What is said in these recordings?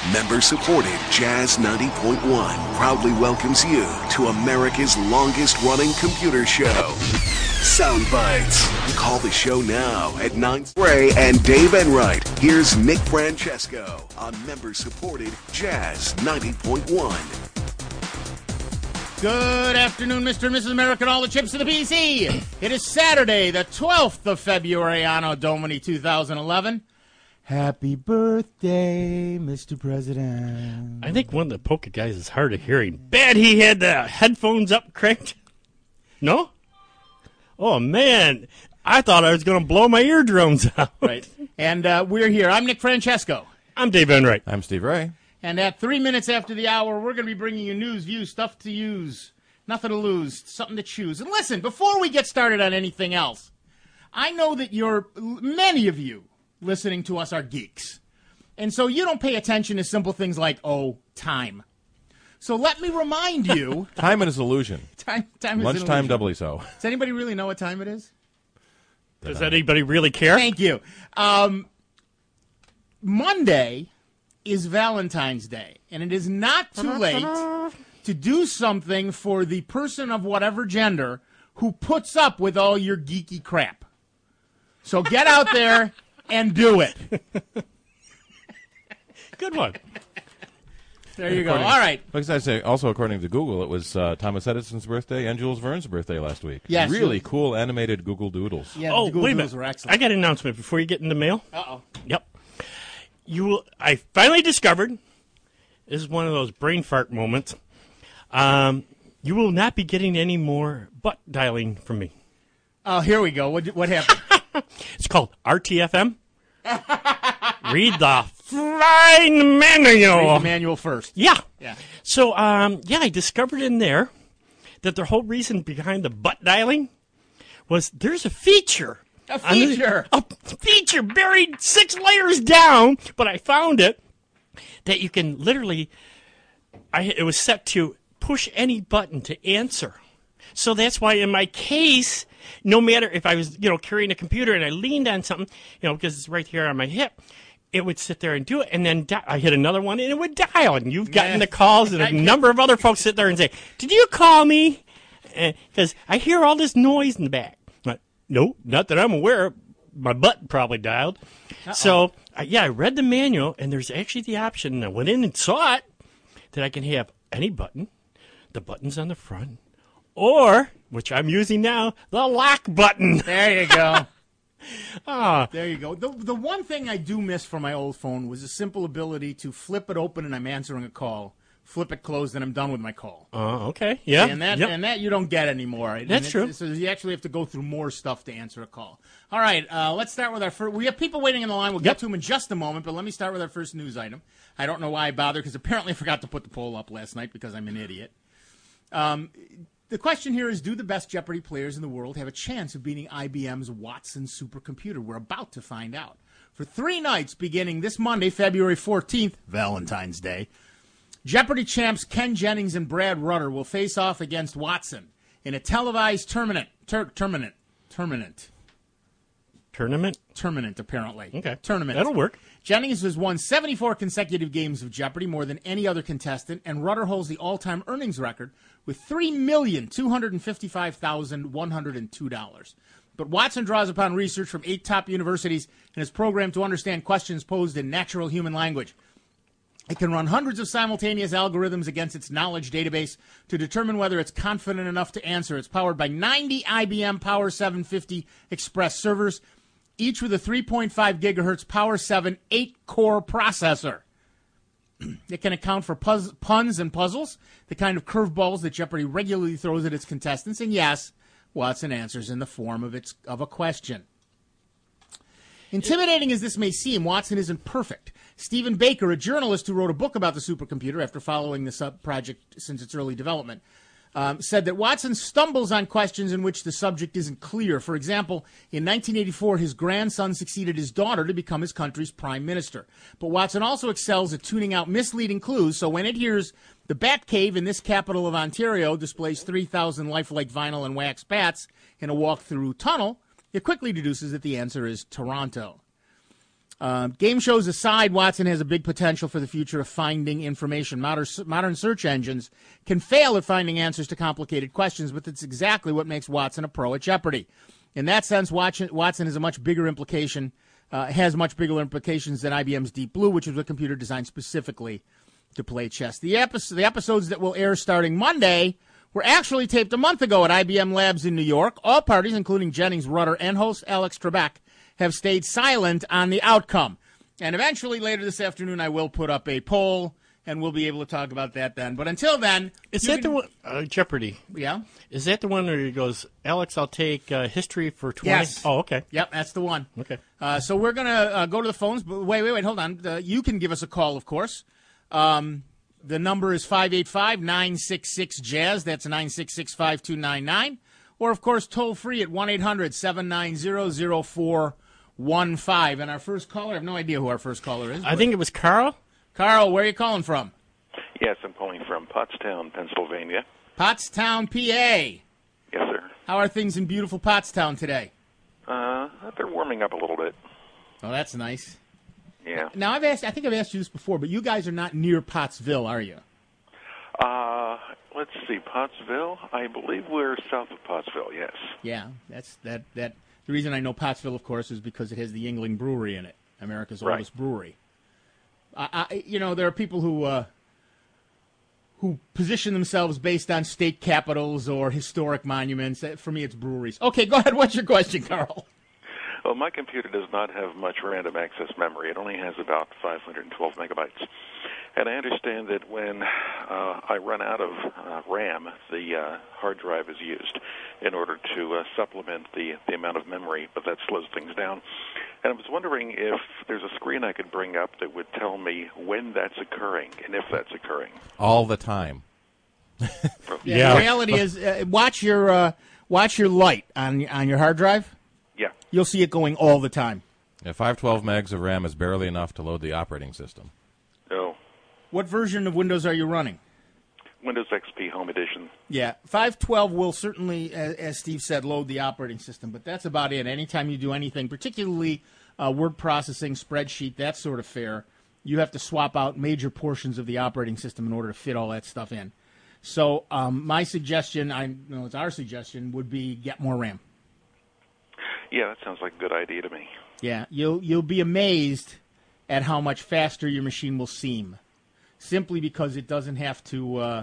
Member-supported Jazz 90.1 proudly welcomes you to America's longest-running computer show, Sound Bites. Call the show now at 9. Ray and Dave Enright. Here's Nick Francesco on member-supported Jazz 90.1. Good afternoon, Mr. and Mrs. America, and all the chips to the PC. It is Saturday, the 12th of February, Anno Domini 2011. Happy birthday, Mr. President. I think one of the Polka guys is hard of hearing. Bad he had the headphones up cranked. No? Oh, man. I thought I was going to blow my eardrums out. Right. And we're here. I'm Nick Francesco. I'm Dave Enright. I'm Steve Ray. And at 3 minutes after the hour, we're going to be bringing you news, views, stuff to use, nothing to lose, something to choose. And listen, before we get started on anything else, I know that many of you listening to us are geeks. And so you don't pay attention to simple things like, time. So let me remind you. Time is illusion. Time is an Lunchtime illusion. Doubly so. Does anybody really know what time it is? Does anybody really care? Thank you. Monday is Valentine's Day, and it is not too late to do something for the person of whatever gender who puts up with all your geeky crap. So get out there and do it. Good one. There you go. All right. Like I say, also according to Google, it was Thomas Edison's birthday and Jules Verne's birthday last week. Yes, really cool animated Google Doodles. Yeah, Oh, the Google wait a Doodles minute. were excellent. I got an announcement before you get in the mail. Uh-oh. Yep. I finally discovered, this is one of those brain fart moments, you will not be getting any more butt dialing from me. Oh, here we go. What happened? It's called RTFM. Read the fine manual. Read the manual first. Yeah. Yeah. So, I discovered in there that the whole reason behind the butt dialing was there's a feature. A feature? A feature buried 6 layers down, but I found it, that you can literally, it was set to push any button to answer. So that's why in my case, no matter if I was, carrying a computer and I leaned on something, because it's right here on my hip, it would sit there and do it, and then I hit another one, and it would dial. And you've gotten the calls, and a number of other folks sit there and say, "Did you call me?" Because I hear all this noise in the back. But, no, not that I'm aware of. My butt probably dialed. Uh-oh. So, I read the manual, and there's actually the option, and I went in and saw it, that I can have any button, the buttons on the front, or, which I'm using now, the lock button. There you go. There you go. The one thing I do miss from my old phone was the simple ability to flip it open and I'm answering a call, flip it closed and I'm done with my call. Okay. Yeah. And that you don't get anymore. That's true. So you actually have to go through more stuff to answer a call. All right, let's start with our first. We have people waiting in the line. We'll get to them in just a moment, but let me start with our first news item. I don't know why I bothered, because apparently I forgot to put the poll up last night because I'm an idiot. The question here is, do the best Jeopardy players in the world have a chance of beating IBM's Watson supercomputer? We're about to find out. For 3 nights beginning this Monday, February 14th, Valentine's Day, Jeopardy champs Ken Jennings and Brad Rutter will face off against Watson in a televised tournament, apparently. Okay. Tournament. That'll work. Jennings has won 74 consecutive games of Jeopardy, more than any other contestant, and Rutter holds the all-time earnings record with $3,255,102. But Watson draws upon research from 8 top universities and is programmed to understand questions posed in natural human language. It can run hundreds of simultaneous algorithms against its knowledge database to determine whether it's confident enough to answer. It's powered by 90 IBM Power 750 Express servers, each with a 3.5 gigahertz Power 7 8-core processor. It can account for puns and puzzles, the kind of curveballs that Jeopardy regularly throws at its contestants. And yes, Watson answers in the form of a question. Intimidating as this may seem, Watson isn't perfect. Stephen Baker, a journalist who wrote a book about the supercomputer after following the project since its early development, said that Watson stumbles on questions in which the subject isn't clear. For example, in 1984, his grandson succeeded his daughter to become his country's prime minister. But Watson also excels at tuning out misleading clues, so when it hears the Bat Cave in this capital of Ontario displays 3,000 lifelike vinyl and wax bats in a walk-through tunnel, it quickly deduces that the answer is Toronto. Game shows aside, Watson has a big potential for the future of finding information. Modern search engines can fail at finding answers to complicated questions, but that's exactly what makes Watson a pro at Jeopardy. In that sense, Watson has a much bigger implication, has much bigger implications than IBM's Deep Blue, which was a computer designed specifically to play chess. The episodes that will air starting Monday were actually taped a month ago at IBM Labs in New York. All parties, including Jennings Rudder and host Alex Trebek, have stayed silent on the outcome. And eventually, later this afternoon, I will put up a poll, and we'll be able to talk about that then. But until then... Is that the one... Jeopardy. Yeah? Is that the one where he goes, Alex, I'll take history for 20? Yes. Oh, okay. Yep, that's the one. Okay. So we're going to go to the phones. But wait, hold on. You can give us a call, of course. The number is 585-966-JAZZ. That's 966-5299. Or, of course, toll free at 1-800-790-0415. And our first caller, I have no idea who our first caller is. I think it was Carl. Carl, where are you calling from? Yes, I'm calling from Pottstown, Pennsylvania. Pottstown, PA. Yes, sir. How are things in beautiful Pottstown today? They're warming up a little bit. Oh, that's nice. Yeah. Now, I think I've asked you this before, but you guys are not near Pottsville, are you? Let's see, Pottsville? I believe we're south of Pottsville, yes. Yeah, that's that. The reason I know Pottsville, of course, is because it has the Yuengling Brewery in it, America's oldest brewery. There are people who position themselves based on state capitals or historic monuments. For me, it's breweries. Okay, go ahead. What's your question, Carl? Well, my computer does not have much random access memory. It only has about 512 megabytes. And I understand that when I run out of RAM, the hard drive is used in order to supplement the amount of memory, but that slows things down. And I was wondering if there's a screen I could bring up that would tell me when that's occurring and if that's occurring. All the time. Yeah. The reality is, watch your light on your hard drive. Yeah. You'll see it going all the time. Yeah, 512 megs of RAM is barely enough to load the operating system. Oh. What version of Windows are you running? Windows XP Home Edition. Yeah, 512 will certainly, as Steve said, load the operating system, but that's about it. Anytime you do anything, particularly word processing, spreadsheet, that sort of fare, you have to swap out major portions of the operating system in order to fit all that stuff in. So my suggestion, I know it's our suggestion, would be get more RAM. Yeah, that sounds like a good idea to me. Yeah, you'll be amazed at how much faster your machine will seem. Simply because it doesn't have to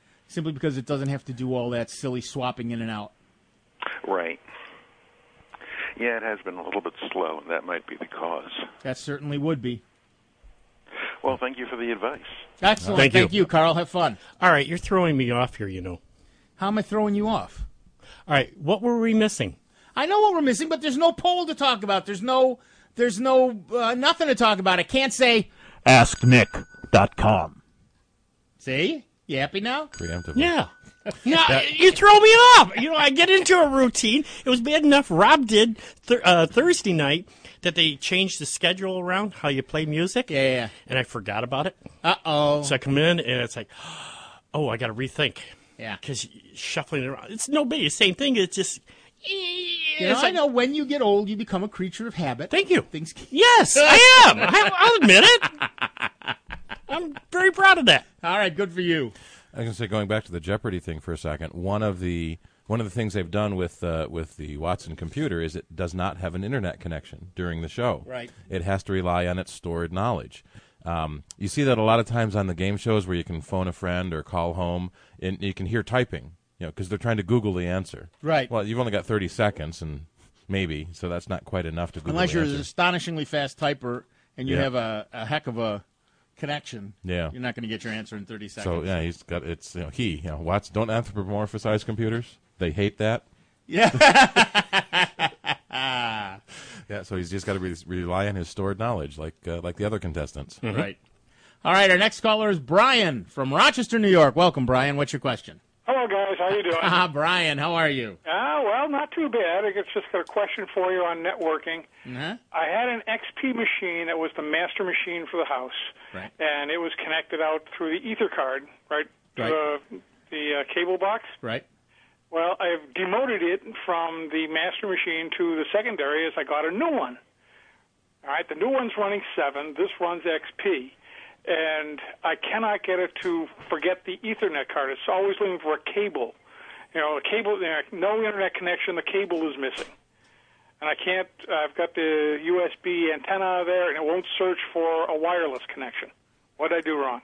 do all that silly swapping in and out. Right. Yeah, it has been a little bit slow, and that might be the cause. That certainly would be. Well, thank you for the advice. Excellent. Thank you, Carl. Have fun. All right, you're throwing me off here, you know. How am I throwing you off? All right, what were we missing? I know what we're missing, but there's no poll to talk about. There's no nothing to talk about. I can't say AskNick.com. See? You happy now? Preemptively. Yeah. Yeah, you throw me off. I get into a routine. It was bad enough Rob did Thursday night that they changed the schedule around, how you play music. Yeah. And I forgot about it. Uh-oh. So I come in, and it's like, oh, I got to rethink. Yeah. Because shuffling it around. It's no big. Same thing. It's just... I know when you get old, you become a creature of habit. Thank you. Things. Yes, I am. I'll admit it. I'm very proud of that. All right, good for you. I was going to say, going back to the Jeopardy thing for a second, one of the things they've done with the Watson computer is it does not have an internet connection during the show. Right. It has to rely on its stored knowledge. You see that a lot of times on the game shows where you can phone a friend or call home, and you can hear typing. Because they're trying to Google the answer. Right. Well, you've only got 30 seconds, and maybe, so that's not quite enough to Google Unless the you're answer. an astonishingly fast typer and you Yeah. have a heck of a connection. Yeah. You're not going to get your answer in 30 seconds. So, yeah, he's got, Watson, don't anthropomorphize computers. They hate that. Yeah. Yeah, so he's just got to rely on his stored knowledge, like the other contestants. Mm-hmm. Right. All right, our next caller is Brian from Rochester, New York. Welcome, Brian. What's your question? Hello, guys. How you doing? Brian, how are you? Well, not too bad. I just got a question for you on networking. Uh-huh. I had an XP machine that was the master machine for the house, Right. and it was connected out through the Ether card, right, to Right. the cable box. Right. Well, I've demoted it from the master machine to the secondary as I got a new one. All right, the new one's running 7. This runs XP. And I cannot get it to forget the Ethernet card. It's always looking for a cable. The cable, no internet connection, the cable is missing. And I can't, I've got the USB antenna there, and it won't search for a wireless connection. What did I do wrong?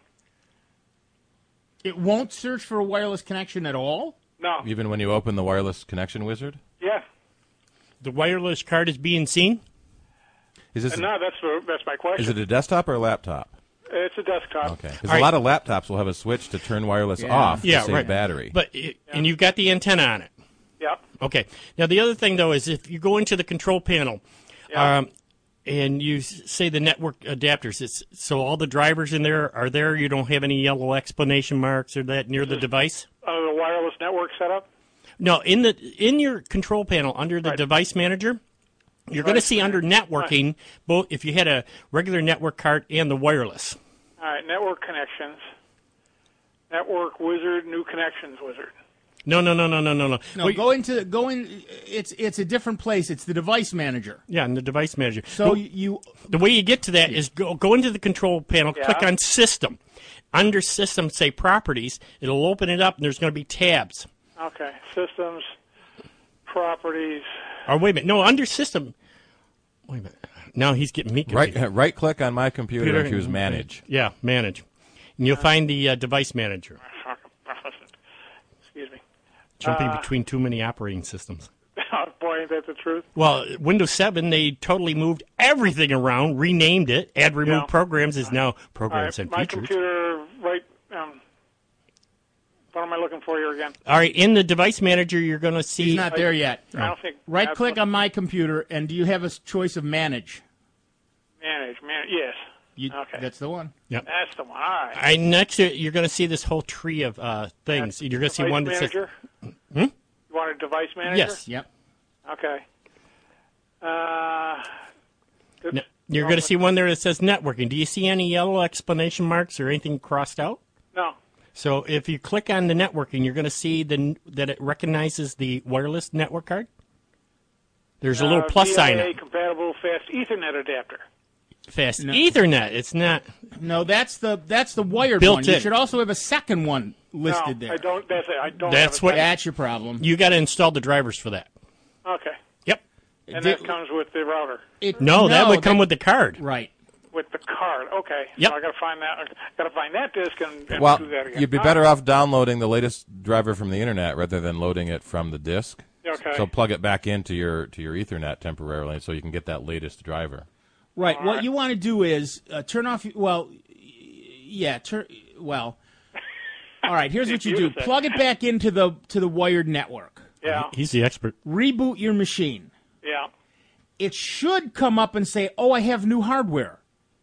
It won't search for a wireless connection at all? No. Even when you open the wireless connection wizard? Yeah. The wireless card is being seen? Is this No, that's my question. is it a desktop or a laptop? It's a desktop. Okay. Because All a right. lot of laptops will have a switch to turn wireless off to save battery. But and you've got the antenna on it. Yep. Okay. Now the other thing though is if you go into the control panel, and you say the network adapters, so all the drivers in there are there. You don't have any yellow exclamation marks or that near the device. The wireless network setup. No, in your control panel under the device manager, you're going to see under networking both if you had a regular network card and the wireless. All right, network connections. Network wizard, new connections wizard. No. No, Well, go in. It's a different place. It's the device manager. Yeah, in the device manager. So The way you get to that is go into the control panel, click on System. Under System, say Properties. It'll open it up, and there's going to be tabs. Okay, systems, properties. Or wait a minute. No, under System. Wait a minute. Now he's getting me confused. Right click on my computer and choose Manage. Yeah, Manage. And you'll find the device manager. Excuse me. Jumping between too many operating systems. Oh, boy, ain't that the truth? Well, Windows 7, they totally moved everything around, renamed it. Add Remove Programs is now Programs and my Features. computer, right, what am I looking for here again? All right, in the device manager, you're going to see... he's not there yet. I don't think... Right-click on my computer, and do you have a choice of Manage? Manage, yes. Okay. That's the one. Yep. That's the one, all right. Next, you're going to see this whole tree of things. You're going to see Device one that says... manager? You want a device manager? Yes. Yep. Okay. You're going to see one there that says networking. Do you see any yellow exclamation marks or anything crossed out? No. So if you click on the networking, you're going to see that it recognizes the wireless network card. There's a little plus sign. VLA compatible fast Ethernet adapter. Fast Ethernet. It's not. No, that's the wired Built one. You in. should also have a second one listed there. I don't. That's it. I don't. That's have what- a That's your problem. You got to install the drivers for that. Okay. Yep. And that comes with the router, No, that would come with the card. Right. with the card. Okay. Yep. So I got to find that. I got to find that disk and Well, do that again. you'd be better off downloading the latest driver from the internet rather than loading it from the disk. Okay. So plug it back into your Ethernet temporarily, so you can get that latest driver. Right. What you want to do is turn off. Well, yeah. Well. All right. Here's what you do: plug it back into the wired network. Yeah. He's the expert. Reboot your machine. Yeah. It should come up and say, "Oh, I have new hardware.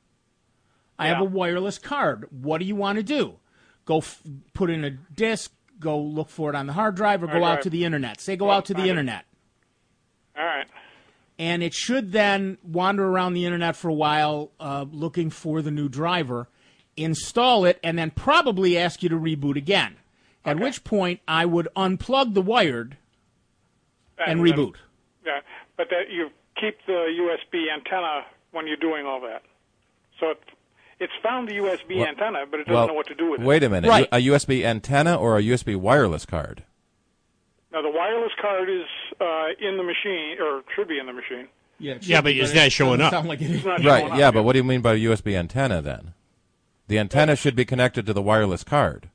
I have Yeah. a wireless card. What do you want to do? Go put in a disk. Go look for it on the hard drive, or go out to the internet. Say, go out to the internet." All right. And it should then wander around the internet for a while looking for the new driver, install it, and then probably ask you to reboot again. At which point, I would unplug the wired and reboot. Yeah, but that you keep the USB antenna when you're doing all that. So it's found the USB antenna, but it doesn't know what to do with it. Wait a minute. Right. A USB antenna or a USB wireless card? Now, the wireless card is in the machine, or should be in the machine. Yeah, but it's not showing up. Sound like it is. It's not Right, showing up yeah, yet. but what do you mean by a USB antenna then? The antenna should be connected to the wireless card.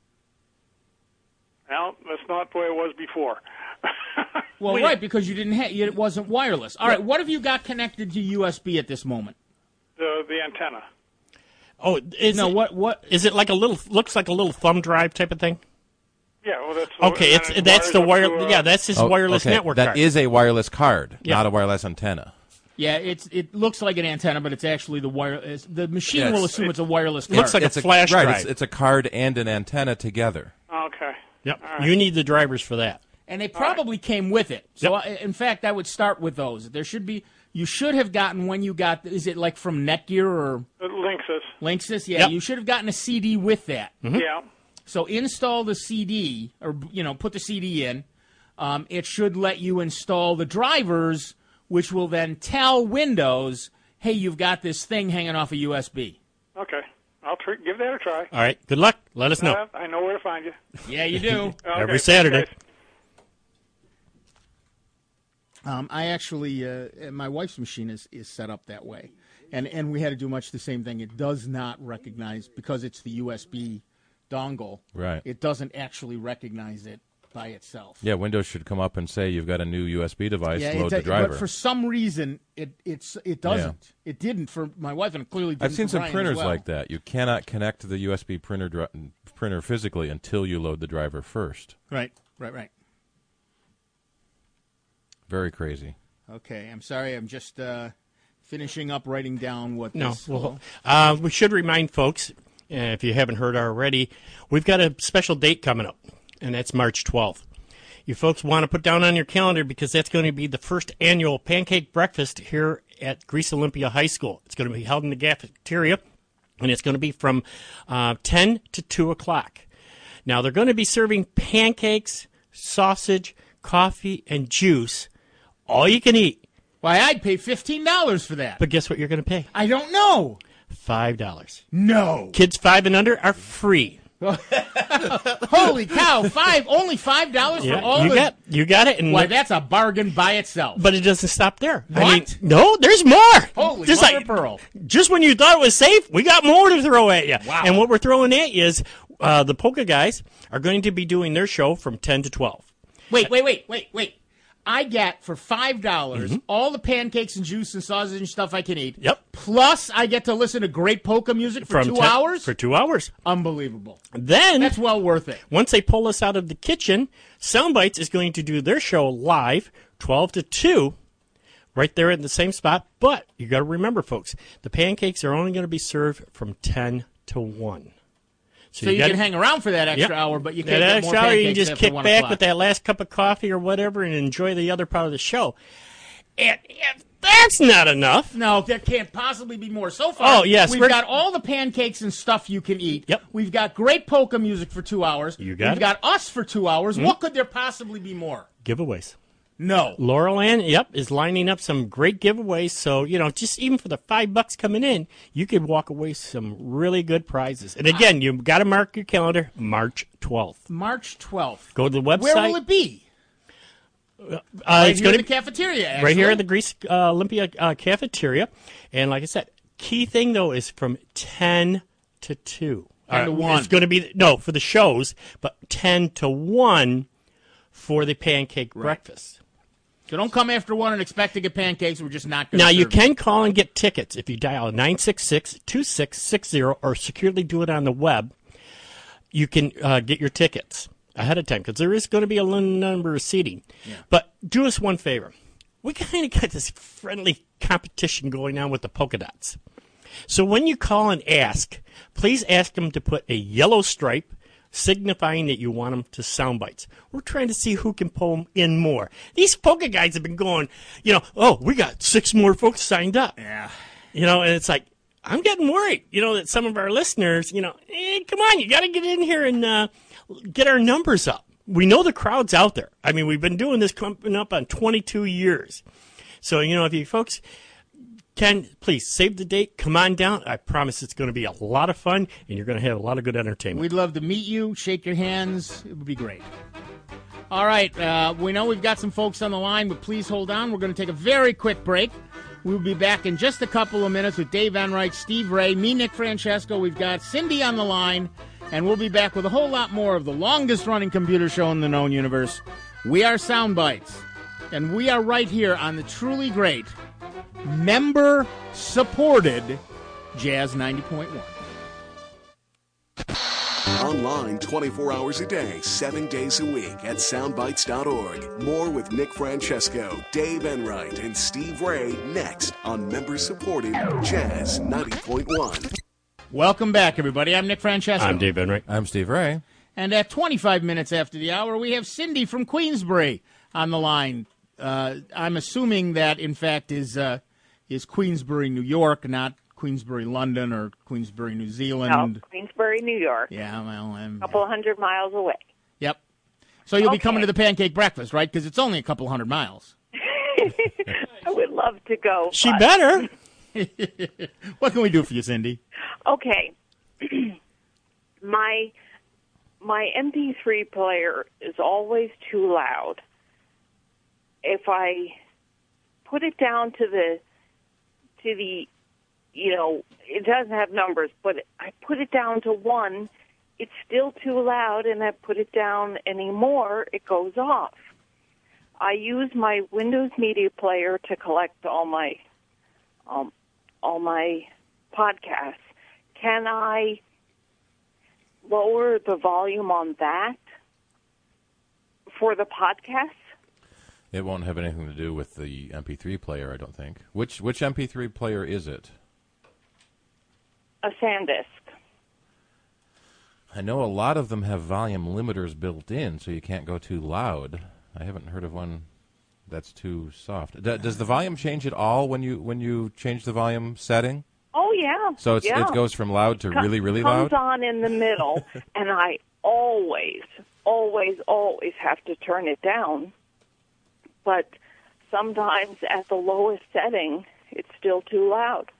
Well, that's not the way it was before. Well, right, because you didn't have it wasn't wireless. All right, what have you got connected to USB at this moment? The antenna. Oh, is No, it, what? is it like a little? Looks like a little thumb drive type of thing. Yeah, well, that's Okay, and it that's the wires up wire. to, Yeah, that's his wireless okay. network That card. is a wireless card, Yeah. not a wireless antenna. Yeah, it looks like an antenna, but it's actually the wire. The machine Yeah, will assume it's a wireless card. looks like a flash right, drive. it's a card and an antenna together. Okay. Yep. You need the drivers for that. And they probably came with it. So, Yep. in fact, I would start with those. There should be. You should have gotten when you got. Is it like from Netgear or Linksys. Linksys? Yeah, Yep. you should have gotten a CD with that. Yeah. So install the CD, or put the CD in. It should let you install the drivers, which will then tell Windows, hey, you've got this thing hanging off a USB. Okay. I'll give that a try. All right. Good luck. Let us know. I know where to find you. Yeah, you do. Okay, Every Saturday. guys. I actually, my wife's machine is set up that way. And we had to do much the same thing. It does not recognize, because it's the USB dongle, Right. it doesn't actually recognize it by itself. Yeah, Windows should come up and say you've got a new USB device, load the driver. But for some reason, it doesn't. It didn't for my wife, and it clearly didn't I've seen for some Brian printers as well. like that. You cannot connect to the USB printer physically until you load the driver first. Right. Very crazy. Okay, I'm sorry. I'm just finishing up writing down what No. this... Well, we should remind folks, if you haven't heard already, we've got a special date coming up, and that's March 12th. You folks want to put down on your calendar because that's going to be the first annual pancake breakfast here at Greece Olympia High School. It's going to be held in the cafeteria, and it's going to be from 10 to 2 o'clock. Now, they're going to be serving pancakes, sausage, coffee, and juice, all you can eat. Why, I'd pay $15 for that. But guess what you're going to pay? I don't know. $5. No. Kids 5 and under are free. Holy cow! Only $5 for all the... You got it. And Why, that's a bargain by itself. But it doesn't stop there. What? I mean, no, there's more. Holy just mother like of pearl. Just when you thought it was safe, we got more to throw at you. Wow. And what we're throwing at you is the Polka guys are going to be doing their show from 10 to 12. Wait. I get for $5 all the pancakes and juice and sausage and stuff I can eat. Yep. Plus, I get to listen to great polka music for 2 hours? For 2 hours. Unbelievable. Then, That's well worth it. once they pull us out of the kitchen, Soundbites is going to do their show live, 12 to 2, right there in the same spot. But you got to remember, folks, the pancakes are only going to be served from 10 to 1. So you can hang around for that extra hour, but you can't that get more extra hour, pancakes you can just after kick 1 back o'clock. with that last cup of coffee or whatever and enjoy the other part of the show. And if that's not enough, No, there can't possibly be more. So far, Oh, yes, we've we're- got all the pancakes and stuff you can eat. Yep. We've got great polka music for 2 hours. You got We've it. got us for 2 hours. What could there possibly be more? giveaways. No. Laurel Ann, is lining up some great giveaways. So, just even for the $5 coming in, you could walk away with some really good prizes. And again, you've got to mark your calendar, March 12th. March 12th. Go to the website. Where will it be? It's Right here going in to the cafeteria, actually. right here at the Greece Olympia cafeteria. And like I said, key thing, though, is from 10 to 2. 10 to 1. It's going to be, for the shows, but 10 to 1 for the pancake breakfast. So don't come after 1 and expect to get pancakes. We're just not going to Now, you serve can call and get tickets if you dial 966-2660 or securely do it on the web. You can get your tickets ahead of time because there is going to be a limited number of seating. Yeah. But do us one favor. We kind of got this friendly competition going on with the polka dots. So when you call and ask, please ask them to put a yellow stripe signifying that you want them to sound bites. We're trying to see who can pull them in more. These polka guys have been going, we got 6 more folks signed up. Yeah. And it's like, I'm getting worried, that some of our listeners, come on, you got to get in here and get our numbers up. We know the crowd's out there. I mean, we've been doing this coming up on 22 years. So, if you folks can, please save the date, come on down. I promise it's going to be a lot of fun, and you're going to have a lot of good entertainment. We'd love to meet you, shake your hands. It would be great. All right. We know we've got some folks on the line, but please hold on. We're going to take a very quick break. We'll be back in just a couple of minutes with Dave Enright, Steve Ray, me, Nick Francesco. We've got Cindy on the line, and we'll be back with a whole lot more of the longest-running computer show in the known universe. We are Soundbites, and we are right here on the truly great, member-supported Jazz 90.1. Online 24 hours a day, 7 days a week at soundbites.org. More with Nick Francesco, Dave Enright, and Steve Ray next on member-supported Jazz 90.1. Welcome back, everybody. I'm Nick Francesco. I'm Dave Enright. I'm Steve Ray. And at 25 minutes after the hour, we have Cindy from Queensbury on the line. I'm assuming that, in fact, is Queensbury, New York, not Queensbury, London, or Queensbury, New Zealand. No, Queensbury, New York. Yeah, well, A couple hundred miles away. Yep. So you'll be Okay. coming to the pancake breakfast, right? Because it's only a couple hundred miles. I would love to go. She but better. What can we do for you, Cindy? Okay. My MP3 player is always too loud. If I put it down to the it doesn't have numbers, but I put it down to 1, it's still too loud, and I put it down anymore, it goes off. I use my Windows Media Player to collect all my podcasts. Can I lower the volume on that for the podcasts? It won't have anything to do with the MP3 player, I don't think. Which MP3 player is it? A SanDisk. I know a lot of them have volume limiters built in, so you can't go too loud. I haven't heard of one that's too soft. Does the volume change at all when you change the volume setting? Oh, yeah. So it goes from loud to really, really loud? Comes on in the middle, and I always have to turn it down. But sometimes at the lowest setting, it's still too loud.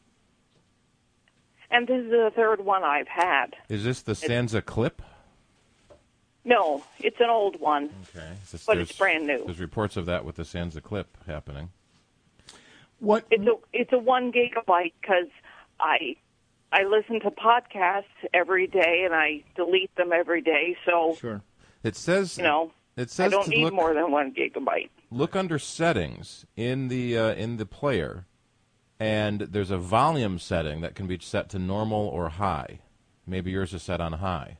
And this is the third one I've had. Is this the Sansa Clip? No, it's an old one. Okay. But it's brand new. There's reports of that with the Sansa Clip happening. What? It's a 1 gigabyte because I listen to podcasts every day and I delete them every day. So Sure. It says It says I don't to need look, more than 1 gigabyte. Look under settings in the player, and there's a volume setting that can be set to normal or high. Maybe yours is set on high.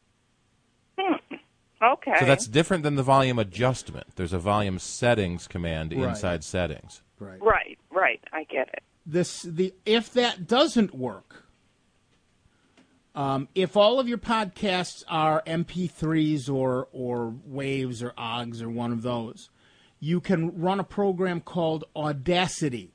Okay. So that's different than the volume adjustment. There's a volume settings command inside settings. Right. I get it. If that doesn't work, if all of your podcasts are MP3s or waves or OGs or one of those, you can run a program called Audacity,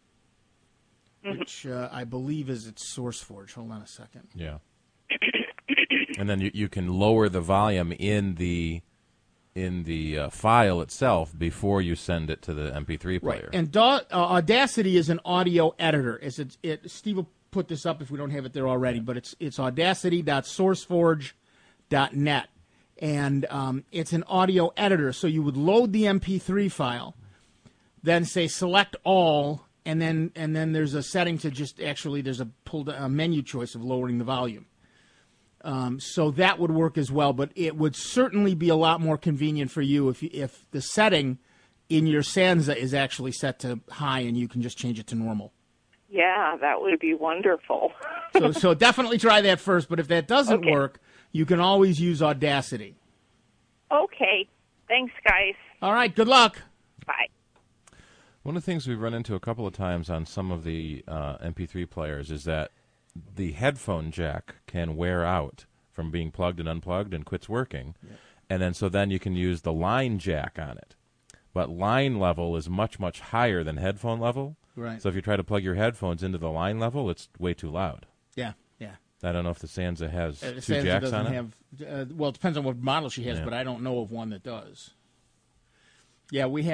which I believe is its SourceForge. Hold on a second. Yeah. And then you can lower the volume in the file itself before you send it to the MP3 player. Right. And Audacity is an audio editor. Steve will put this up if we don't have it there already, but it's audacity.sourceforge.net. And it's an audio editor, so you would load the MP3 file, then say select all, and then there's a setting to there's a menu choice of lowering the volume. So that would work as well, but it would certainly be a lot more convenient for you if the setting in your Sansa is actually set to high and you can just change it to normal. Yeah, that would be wonderful. So definitely try that first, but if that doesn't work, you can always use Audacity. Okay. Thanks, guys. All right, good luck. Bye. One of the things we've run into a couple of times on some of the MP3 players is that the headphone jack can wear out from being plugged and unplugged and quits working. Yep. And then you can use the line jack on it. But line level is much, much higher than headphone level. Right. So if you try to plug your headphones into the line level, it's way too loud. Yeah. I don't know if the Sansa has two Sansa jacks on it. Well, it depends on what model she has, but I don't know of one that does. Yeah, we've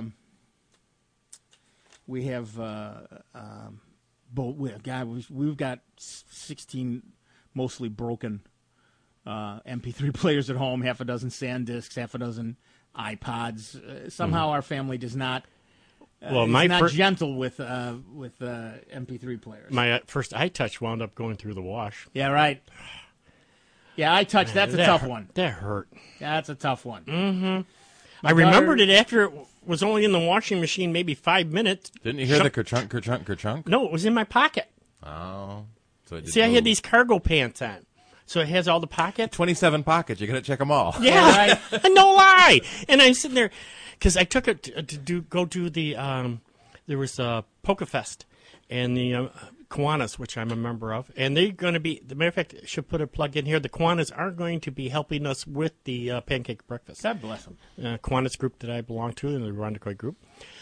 got 16 mostly broken MP3 players at home, half a dozen SanDisks, half a dozen iPods. Somehow our family does not. Gentle with MP3 players. My first iTouch wound up going through the wash. Yeah, right. Yeah, iTouch. That's a tough one. That hurt. Yeah, that's a tough one. Mm-hmm. I remembered it after it was only in the washing machine, maybe 5 minutes. Didn't you hear the kerchunk, kerchunk, kerchunk? No, it was in my pocket. Oh, so it I had these cargo pants on. So it has all the pockets. 27 pockets. You're going to check them all. Yeah, right. No lie. And I'm sitting there because I took it to go do the. There was a PokeFest and the Kiwanis, which I'm a member of, and they're going to be. The matter of fact, I should put a plug in here. The Kiwanis are going to be helping us with the pancake breakfast. God bless them. Kiwanis group that I belong to, in the Rondakoi group.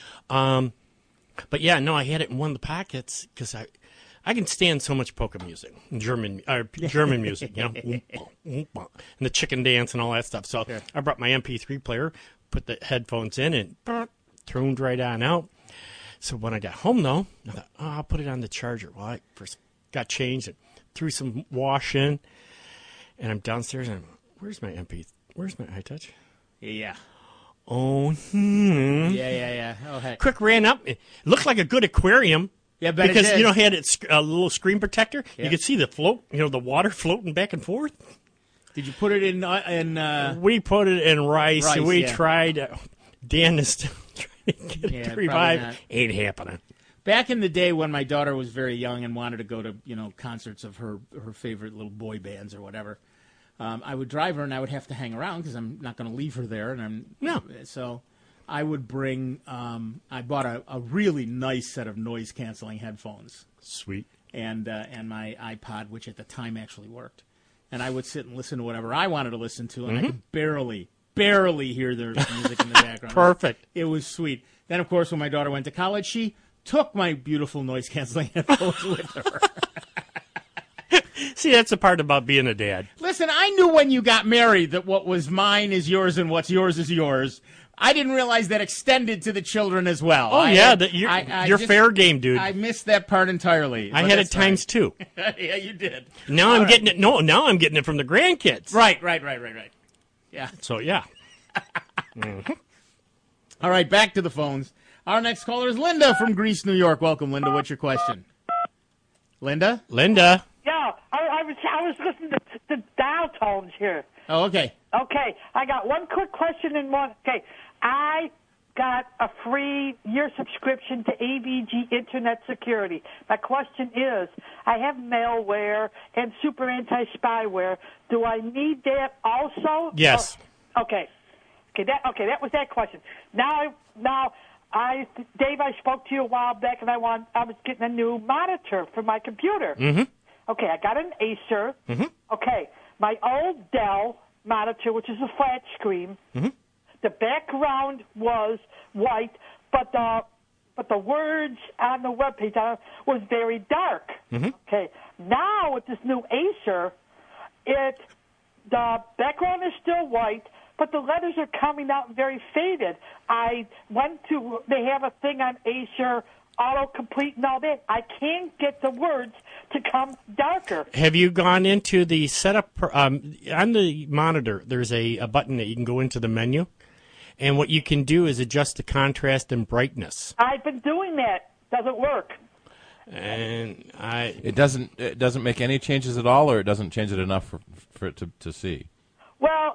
But yeah, no, I had it in one of the pockets because I can stand so much polka music, German music, and the chicken dance and all that stuff. So I brought my MP3 player, put the headphones in, and tuned right on out. So when I got home, though, I thought, I'll put it on the charger. Well, I first got changed and threw some wash in, and I'm downstairs, and where's my iTouch? Yeah. Oh, Yeah. Oh, heck. Quick ran up. It looked like a good aquarium. Yeah, but because it did. had its a little screen protector. Yeah. You could see the float, the water floating back and forth. Did you put it in? We put it in rice. Rice, We yeah. tried. Dan is still trying to get it to probably revive. not. Ain't happening. Back in the day when my daughter was very young and wanted to go to concerts of her favorite little boy bands or whatever, I would drive her and I would have to hang around because I'm not going to leave her there. So I would bring. I bought a really nice set of noise canceling headphones. Sweet. And my iPod, which at the time actually worked, and I would sit and listen to whatever I wanted to listen to, and I could barely hear their music in the background. Perfect. It was sweet. Then, of course, when my daughter went to college, she took my beautiful noise-canceling headphones with her. See, that's the part about being a dad. Listen, I knew when you got married that what was mine is yours and what's yours is yours. I didn't realize that extended to the children as well. Oh, you're fair game, dude. I missed that part entirely. I had it times two. Yeah, you did. Now I'm getting it. No, now I'm getting it from the grandkids. Right. Yeah. So, yeah. All right, back to the phones. Our next caller is Linda from Greece, New York. Welcome, Linda. What's your question? Linda? Yeah, I was listening to the dial tones here. Oh, okay. Okay, I got one quick question and one. Okay, I got a free year subscription to AVG Internet Security. My question is, I have malware and super anti-spyware. Do I need that also? Yes. Okay, that was that question. Now, Dave, I spoke to you a while back, and I was getting a new monitor for my computer. Mm-hmm. Okay, I got an Acer. Mm-hmm. Okay, my old Dell monitor, which is a flat screen. Mm-hmm. The background was white, but the words on the webpage was very dark. Mm-hmm. Okay, now with this new Acer, the background is still white, but the letters are coming out very faded. They have a thing on Acer, autocomplete and all that. I can't get the words to come darker. Have you gone into the setup on the monitor? There's a button that you can go into the menu, and what you can do is adjust the contrast and brightness. I've been doing that. Doesn't work. And it doesn't make any changes at all, or it doesn't change it enough for it to see. Well,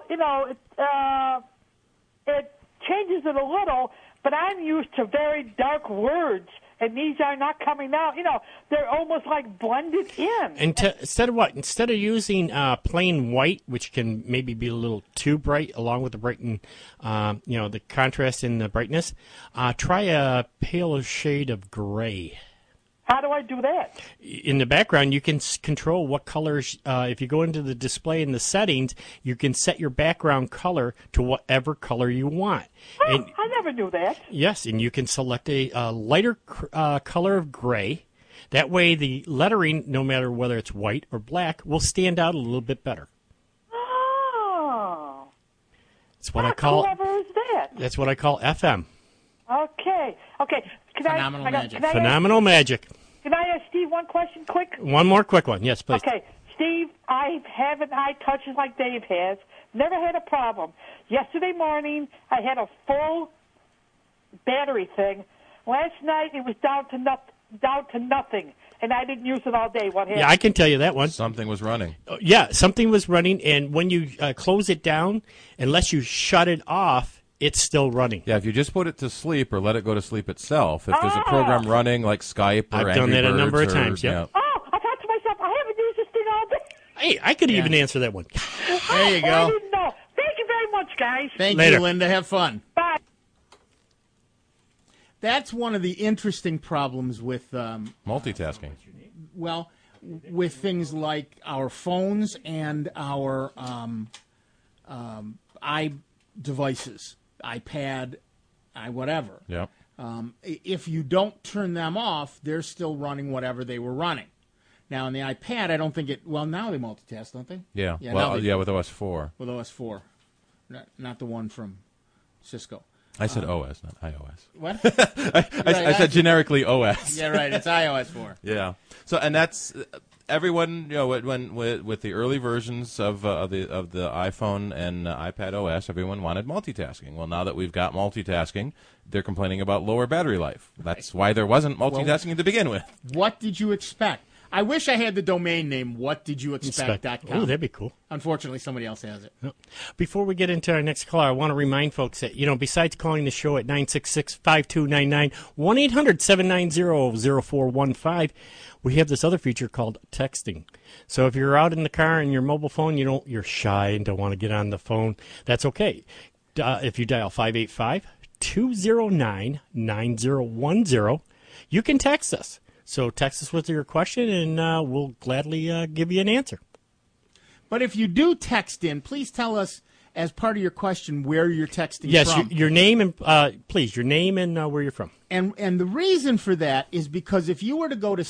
it changes it a little, but I'm used to very dark words, and these are not coming out. They're almost like blended in. Instead of using plain white, which can maybe be a little too bright, along with the brighten, the contrast in the brightness, try a paler shade of gray. How do I do that? In the background, you can control what colors. If you go into the display in the settings, you can set your background color to whatever color you want. Oh, And, I never knew that. yes, and you can select a lighter color of gray. That way, the lettering, no matter whether it's white or black, will stand out a little bit better. Oh. That's what I call. Clever is that? That's what I call FM. Okay. Phenomenal magic. Phenomenal magic. Can I ask Steve one question quick? One more quick one. Yes, please. Okay, Steve, I have an iTouch like Dave has. Never had a problem. Yesterday morning, I had a full battery thing. Last night, it was down to nothing, and I didn't use it all day. What happened? Yeah, I can tell you that one. Something was running. Yeah, something was running, and when you close it down, unless you shut it off, it's still running. Yeah, if you just put it to sleep or let it go to sleep itself, if there's a program running like Skype or I've done Angry that a number of Birds times, yeah. Oh, I thought to myself, I haven't used this thing all day. Hey, I could even answer that one. There you go. I didn't know. Thank you very much, guys. Thank Later. you, Linda. Have fun. Bye. That's one of the interesting problems with, Multitasking. with things like our phones and our devices, iPad, whatever. Yep. If you don't turn them off, they're still running whatever they were running. Now, on the iPad, I don't think it... Well, now they multitask, don't they? Yeah. now Well, they yeah, do. with OS 4. With OS 4. Not the one from Cisco. I said OS, not iOS. What? I said generically OS. Yeah, right. It's iOS 4. Yeah. So, and that's everyone. You know, when with the early versions of the iPhone and iPad OS, everyone wanted multitasking. Well, now that we've got multitasking, they're complaining about lower battery life. That's why there wasn't multitasking to begin with. What did you expect? I wish I had the domain name whatdidYouExpect.com. Oh, that'd be cool. Unfortunately, somebody else has it. Before we get into our next caller, I want to remind folks that, besides calling the show at 966-5299, 1-800-790-0415, we have this other feature called texting. So if you're out in the car and your mobile phone, you're shy and don't want to get on the phone, that's okay. If you dial 585-209-9010, you can text us. So text us with your question, and we'll gladly give you an answer. But if you do text in, please tell us, as part of your question, where you're texting from. Yes, your name and please, your name and where you're from. And the reason for that is because if you were to go to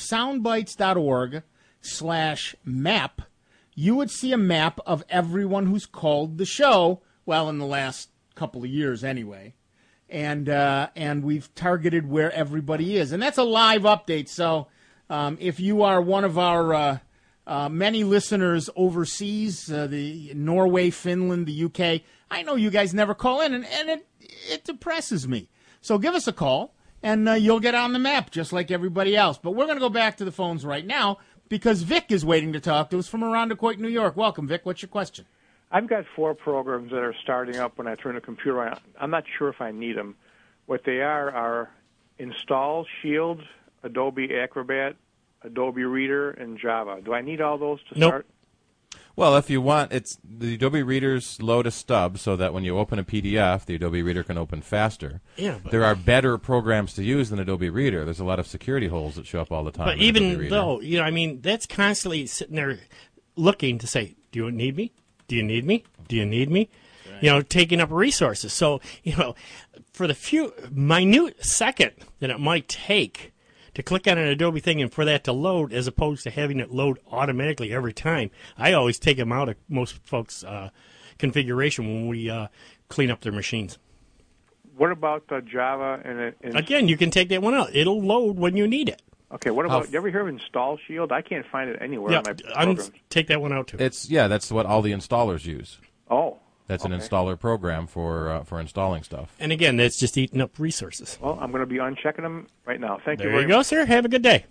soundbites.org/map, you would see a map of everyone who's called the show, well, in the last couple of years anyway. And we've targeted where everybody is. And that's a live update. So if you are one of our many listeners overseas, the Norway, Finland, the UK, I know you guys never call in, and it depresses me. So give us a call, and you'll get on the map just like everybody else. But we're going to go back to the phones right now because Vic is waiting to talk to us from Irondequoit, New York. Welcome, Vic. What's your question? I've got 4 programs that are starting up when I turn the computer on. I'm not sure if I need them. What they are Install, Shield, Adobe Acrobat, Adobe Reader, and Java. Do I need all those to start? Well, if you want, it's the Adobe Readers load a stub so that when you open a PDF, the Adobe Reader can open faster. Yeah, but there are better programs to use than Adobe Reader. There's a lot of security holes that show up all the time. But even though, that's constantly sitting there looking to say, do you need me? Do you need me? Do you need me? Right. Taking up resources. So, for the few minute second that it might take to click on an Adobe thing and for that to load, as opposed to having it load automatically every time, I always take them out of most folks' configuration when we clean up their machines. What about Java? And again, you can take that one out. It'll load when you need it. Okay, what about, you ever hear of Install Shield? I can't find it anywhere on my programs. Take that one out, too. That's what all the installers use. Oh. That's an installer program for installing stuff. And again, that's just eating up resources. Well, I'm going to be unchecking them right now. Thank you very much. There you go, sir. Have a good day.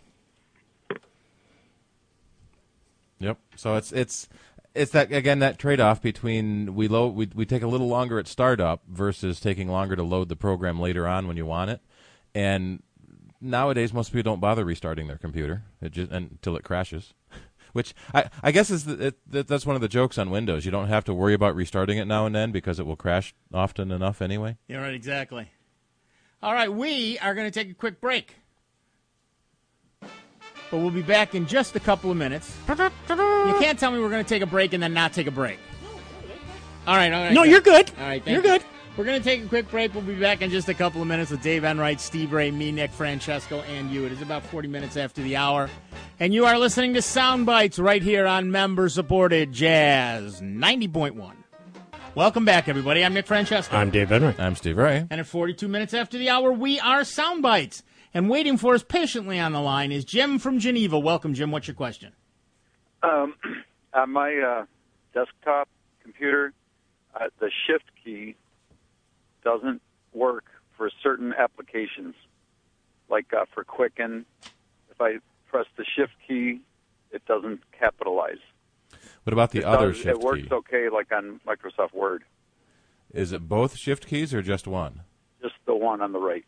Yep. So it's that trade-off between we take a little longer at startup versus taking longer to load the program later on when you want it. And nowadays, most people don't bother restarting their computer until it crashes, which I guess is that's one of the jokes on Windows. You don't have to worry about restarting it now and then because it will crash often enough anyway. Yeah, right, exactly. All right, we are going to take a quick break, but we'll be back in just a couple of minutes. You can't tell me we're going to take a break and then not take a break. All right. No, you're good. All right, you're good. We're going to take a quick break. We'll be back in just a couple of minutes with Dave Enright, Steve Ray, me, Nick Francesco, and you. It is about 40 minutes after the hour. And you are listening to Sound Bites right here on member-supported Jazz 90.1. Welcome back, everybody. I'm Nick Francesco. I'm Dave Enright. I'm Steve Ray. And at 42 minutes after the hour, we are Sound Bites. And waiting for us patiently on the line is Jim from Geneva. Welcome, Jim. What's your question? On my desktop computer, the Shift key doesn't work for certain applications, like for Quicken. If I press the Shift key, it doesn't capitalize. What about the other Shift key? It works okay, like on Microsoft Word. Is it both Shift keys or just one? Just the one on the right.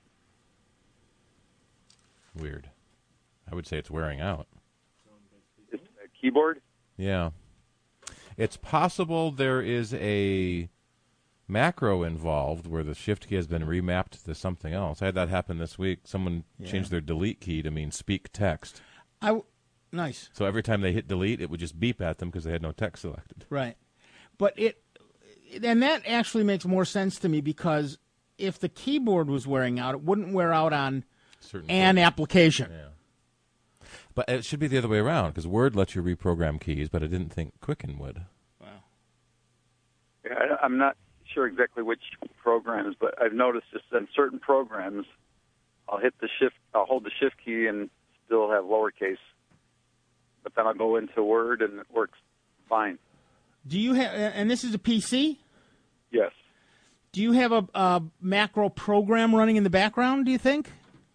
Weird. I would say it's wearing out. It's a keyboard? Yeah. It's possible there is a macro involved where the Shift key has been remapped to something else. I had that happen this week. Someone changed their delete key to mean speak text. Nice. So every time they hit delete, it would just beep at them because they had no text selected. Right. But and that actually makes more sense to me because if the keyboard was wearing out, it wouldn't wear out on an application. Yeah. But it should be the other way around because Word lets you reprogram keys, but I didn't think Quicken would. Wow. Yeah, I'm not sure exactly which programs, but I've noticed just in certain programs, I'll hold the shift key and still have lowercase, but then I'll go into Word and it works fine. Do you have, and this is a PC? Yes. Do you have a macro program running in the background, do you think?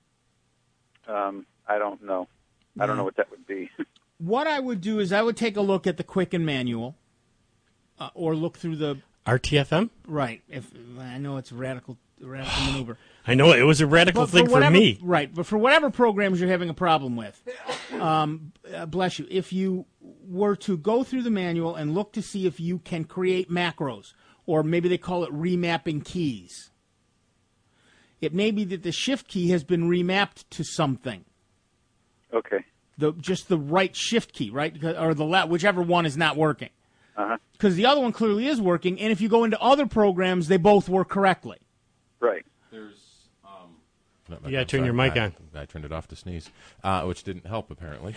I don't know. I don't know what that would be. What I would do is I would take a look at the Quicken manual or look through the... RTFM? Right. I know it's a radical maneuver. I know it was a radical thing for me. Right, but for whatever programs you're having a problem with, bless you, if you were to go through the manual and look to see if you can create macros, or maybe they call it remapping keys, it may be that the shift key has been remapped to something. Okay. Just the right shift key, right? Or the left, whichever one is not working. Because the other one clearly is working, and if you go into other programs, they both work correctly. Right. There's you got to turn your mic on. I turned it off to sneeze, which didn't help apparently.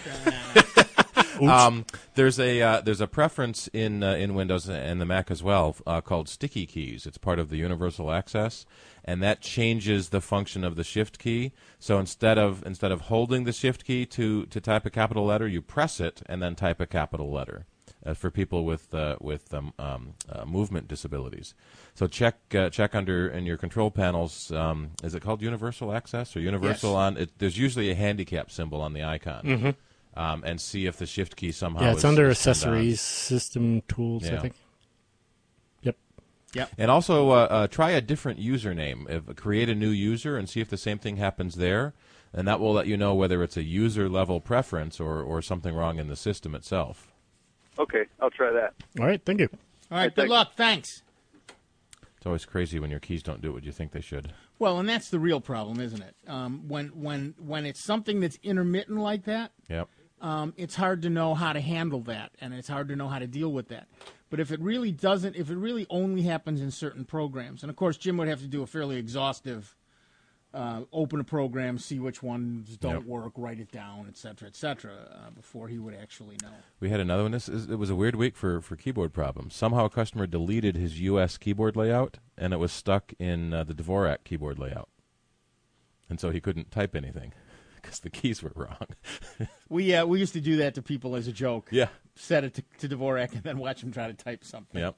There's a preference in Windows and the Mac as well called sticky keys. It's part of the Universal Access, and that changes the function of the shift key. So instead of holding the shift key to type a capital letter, you press it and then type a capital letter. For people with movement disabilities, so check under in your control panels. Is it called Universal Access or Universal Yes. on? There's usually a handicap symbol on the icon, and see if the shift key somehow. Yeah, it's is under turned accessories, system tools, I Yeah. think. Yep. And also try a different username. Create a new user and see if the same thing happens there, and that will let you know whether it's a user level preference or something wrong in the system itself. Okay, I'll try that. All right, thank you. All right, good luck. Thanks. It's always crazy when your keys don't do what you think they should. Well, and that's the real problem, isn't it? When it's something that's intermittent like that, Yep. it's hard to know how to handle that, and it's hard to know how to deal with that. But if it really only happens in certain programs, and of course Jim would have to do a fairly exhaustive open a program, see which ones don't work, write it down, et cetera, before he would actually know. We had another one. It was a weird week for keyboard problems. Somehow a customer deleted his U.S. keyboard layout, and it was stuck in the Dvorak keyboard layout. And so he couldn't type anything because the keys were wrong. We used to do that to people as a joke. Yeah. Set it to Dvorak and then watch him try to type something. Yep.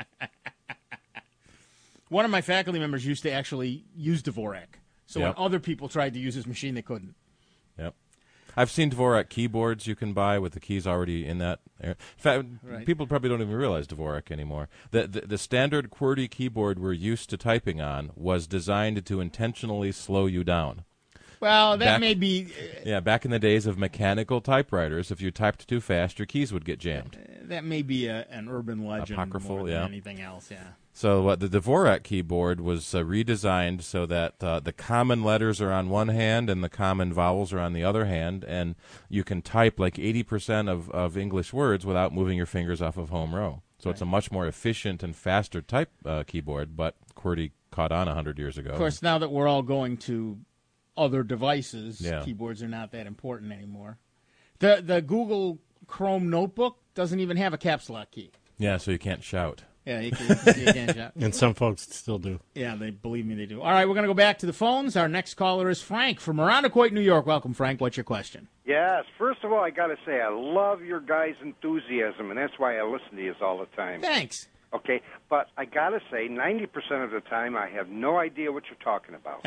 One of my faculty members used to actually use Dvorak. So Yep. when other people tried to use his machine, they couldn't. Yep. I've seen Dvorak keyboards you can buy with the keys already in that. In fact, people probably don't even realize Dvorak anymore. The standard QWERTY keyboard we're used to typing on was designed to intentionally slow you down. Well, that may be... Yeah, back in the days of mechanical typewriters, if you typed too fast, your keys would get jammed. That may be an urban legend Apocryphal, more than yeah. anything else, yeah. So the Dvorak keyboard was redesigned so that the common letters are on one hand and the common vowels are on the other hand, and you can type like 80% of English words without moving your fingers off of home row. So it's a much more efficient and faster type keyboard, but QWERTY caught on 100 years ago. Of course, now that we're all going to other devices, Yeah. keyboards are not that important anymore. The Google Chrome notebook doesn't even have a caps lock key. Yeah, so you can't shout. Yeah, you can't shout. And some folks still do. Yeah, believe me, they do. All right, we're going to go back to the phones. Our next caller is Frank from Irondequoit, New York. Welcome, Frank. What's your question? Yes. First of all, I got to say, I love your guys' enthusiasm, and that's why I listen to you all the time. Thanks. Okay, but I got to say, 90% of the time, I have no idea what you're talking about.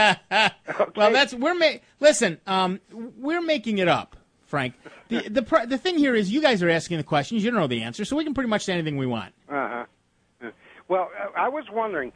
Well, listen, we're making it up, Frank. The thing here is you guys are asking the questions. You don't know the answer, so we can pretty much say anything we want. Uh-huh. Well, I was wondering,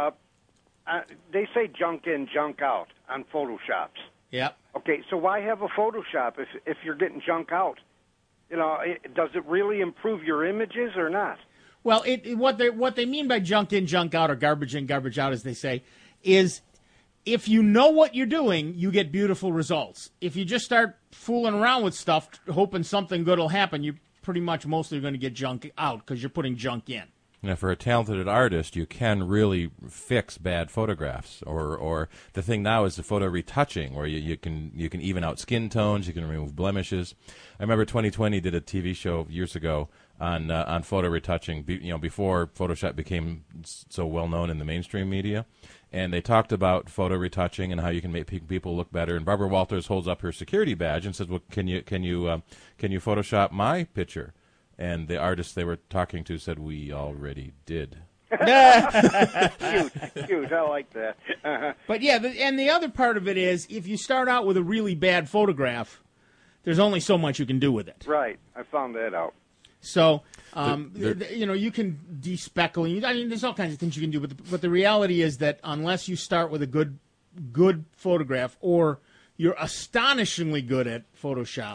they say junk in, junk out on Photoshops. Yep. Okay, so why have a Photoshop if you're getting junk out? You know, does it really improve your images or not? Well, what they mean by junk in, junk out, or garbage in, garbage out, as they say, is if you know what you're doing, you get beautiful results. If you just start fooling around with stuff, hoping something good will happen, you pretty much mostly are going to get junk out because you're putting junk in. Now, for a talented artist, you can really fix bad photographs. Or the thing now is the photo retouching, where you can even out skin tones, you can remove blemishes. I remember 2020 did a TV show years ago on photo retouching. Before Photoshop became so well known in the mainstream media, and they talked about photo retouching and how you can make people look better. And Barbara Walters holds up her security badge and says, "Well, can you Photoshop my picture?" And the artist they were talking to said, "We already did." Cute. I like that. But yeah, and the other part of it is, if you start out with a really bad photograph, there's only so much you can do with it. Right. I found that out. So, you can despeckle. I mean, there's all kinds of things you can do, but the reality is that unless you start with a good photograph, or you're astonishingly good at Photoshop,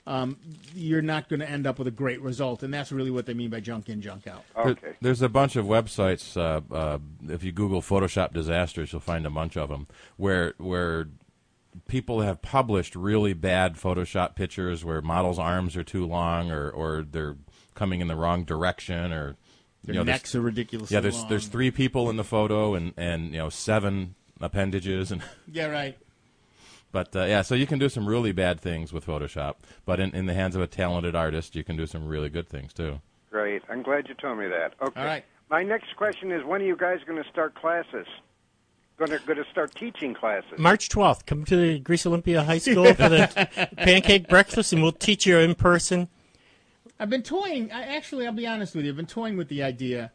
you're not going to end up with a great result, and that's really what they mean by junk in, junk out. Okay. There's a bunch of websites. If you Google Photoshop disasters, you'll find a bunch of them where people have published really bad Photoshop pictures where models' arms are too long, or they're coming in the wrong direction, or their necks are ridiculously long. There's 3 people in the photo and 7 appendages and yeah, right. But so you can do some really bad things with Photoshop, but in the hands of a talented artist, you can do some really good things too. Great. I'm glad you told me that. Okay. All right. My next question is, when are you guys going to start classes? Going to start teaching classes? March 12th. Come to the Greece Olympia High School for the pancake breakfast, and we'll teach you in person. I've been toying. I'll be honest with you. I've been toying with the idea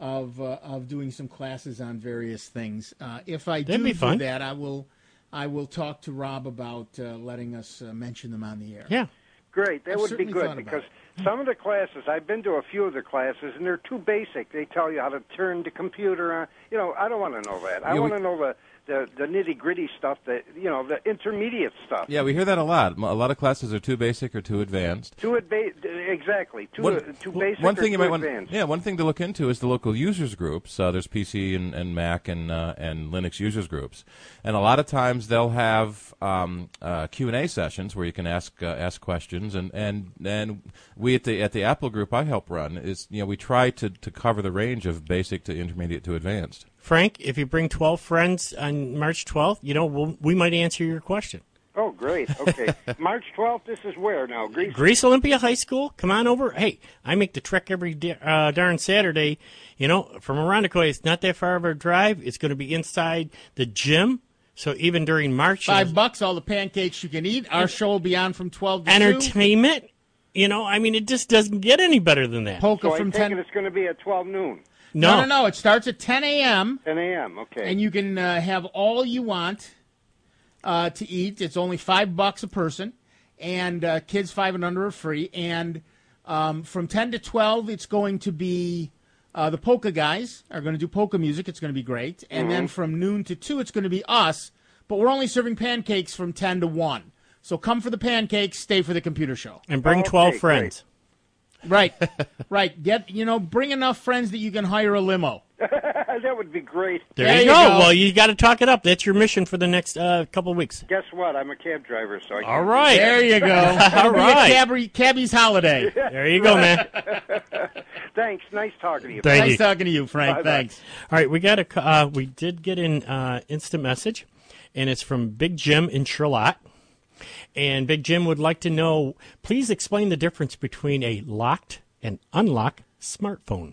of doing some classes on various things. If I do that, I will talk to Rob about letting us mention them on the air. Yeah. Great. That would be good, because some of the classes, I've been to a few of the classes, and they're too basic. They tell you how to turn the computer on. I don't want to know that. I want to know the nitty-gritty stuff, the intermediate stuff. Yeah, we hear that a lot. A lot of classes are too basic or too advanced. Exactly. Too basic one thing or too advanced. One thing to look into is the local users groups. There's PC and Mac and Linux users groups, and a lot of times they'll have Q&A sessions where you can ask questions. And we at the Apple group I help run is we try to cover the range of basic to intermediate to advanced. Frank, if you bring 12 friends on March 12th, we might answer your question. Oh, great. Okay. March 12th, this is where now? Greece Olympia High School. Come on over. Hey, I make the trek every darn Saturday. From Irondequoit, it's not that far of a drive. It's going to be inside the gym. So even during March. $5, all the pancakes you can eat. Our show will be on from 12 to 2. Entertainment. It just doesn't get any better than that. Polka so from I'm 10. It's going to be at 12 noon. No. It starts at 10 a.m. 10 a.m., okay. And you can have all you want to eat. It's only $5 a person, and kids 5 and under are free. And from 10 to 12, it's going to be the polka guys are going to do polka music. It's going to be great. And then from noon to 2, it's going to be us. But we're only serving pancakes from 10 to 1. So come for the pancakes, stay for the computer show. And bring 12 friends. Great. Right. Bring enough friends that you can hire a limo. That would be great. There you go. Well, you got to talk it up. That's your mission for the next couple of weeks. Guess what? I'm a cab driver, so I can't. All right. There you go. All right. Cabbie's holiday. There you go, man. Thanks. Nice talking to you. Thank you. Nice talking to you, Frank. Bye-bye. Thanks. All right, we did get an instant message, and it's from Big Jim in Charlotte. And Big Jim would like to know, please explain the difference between a locked and unlocked smartphone.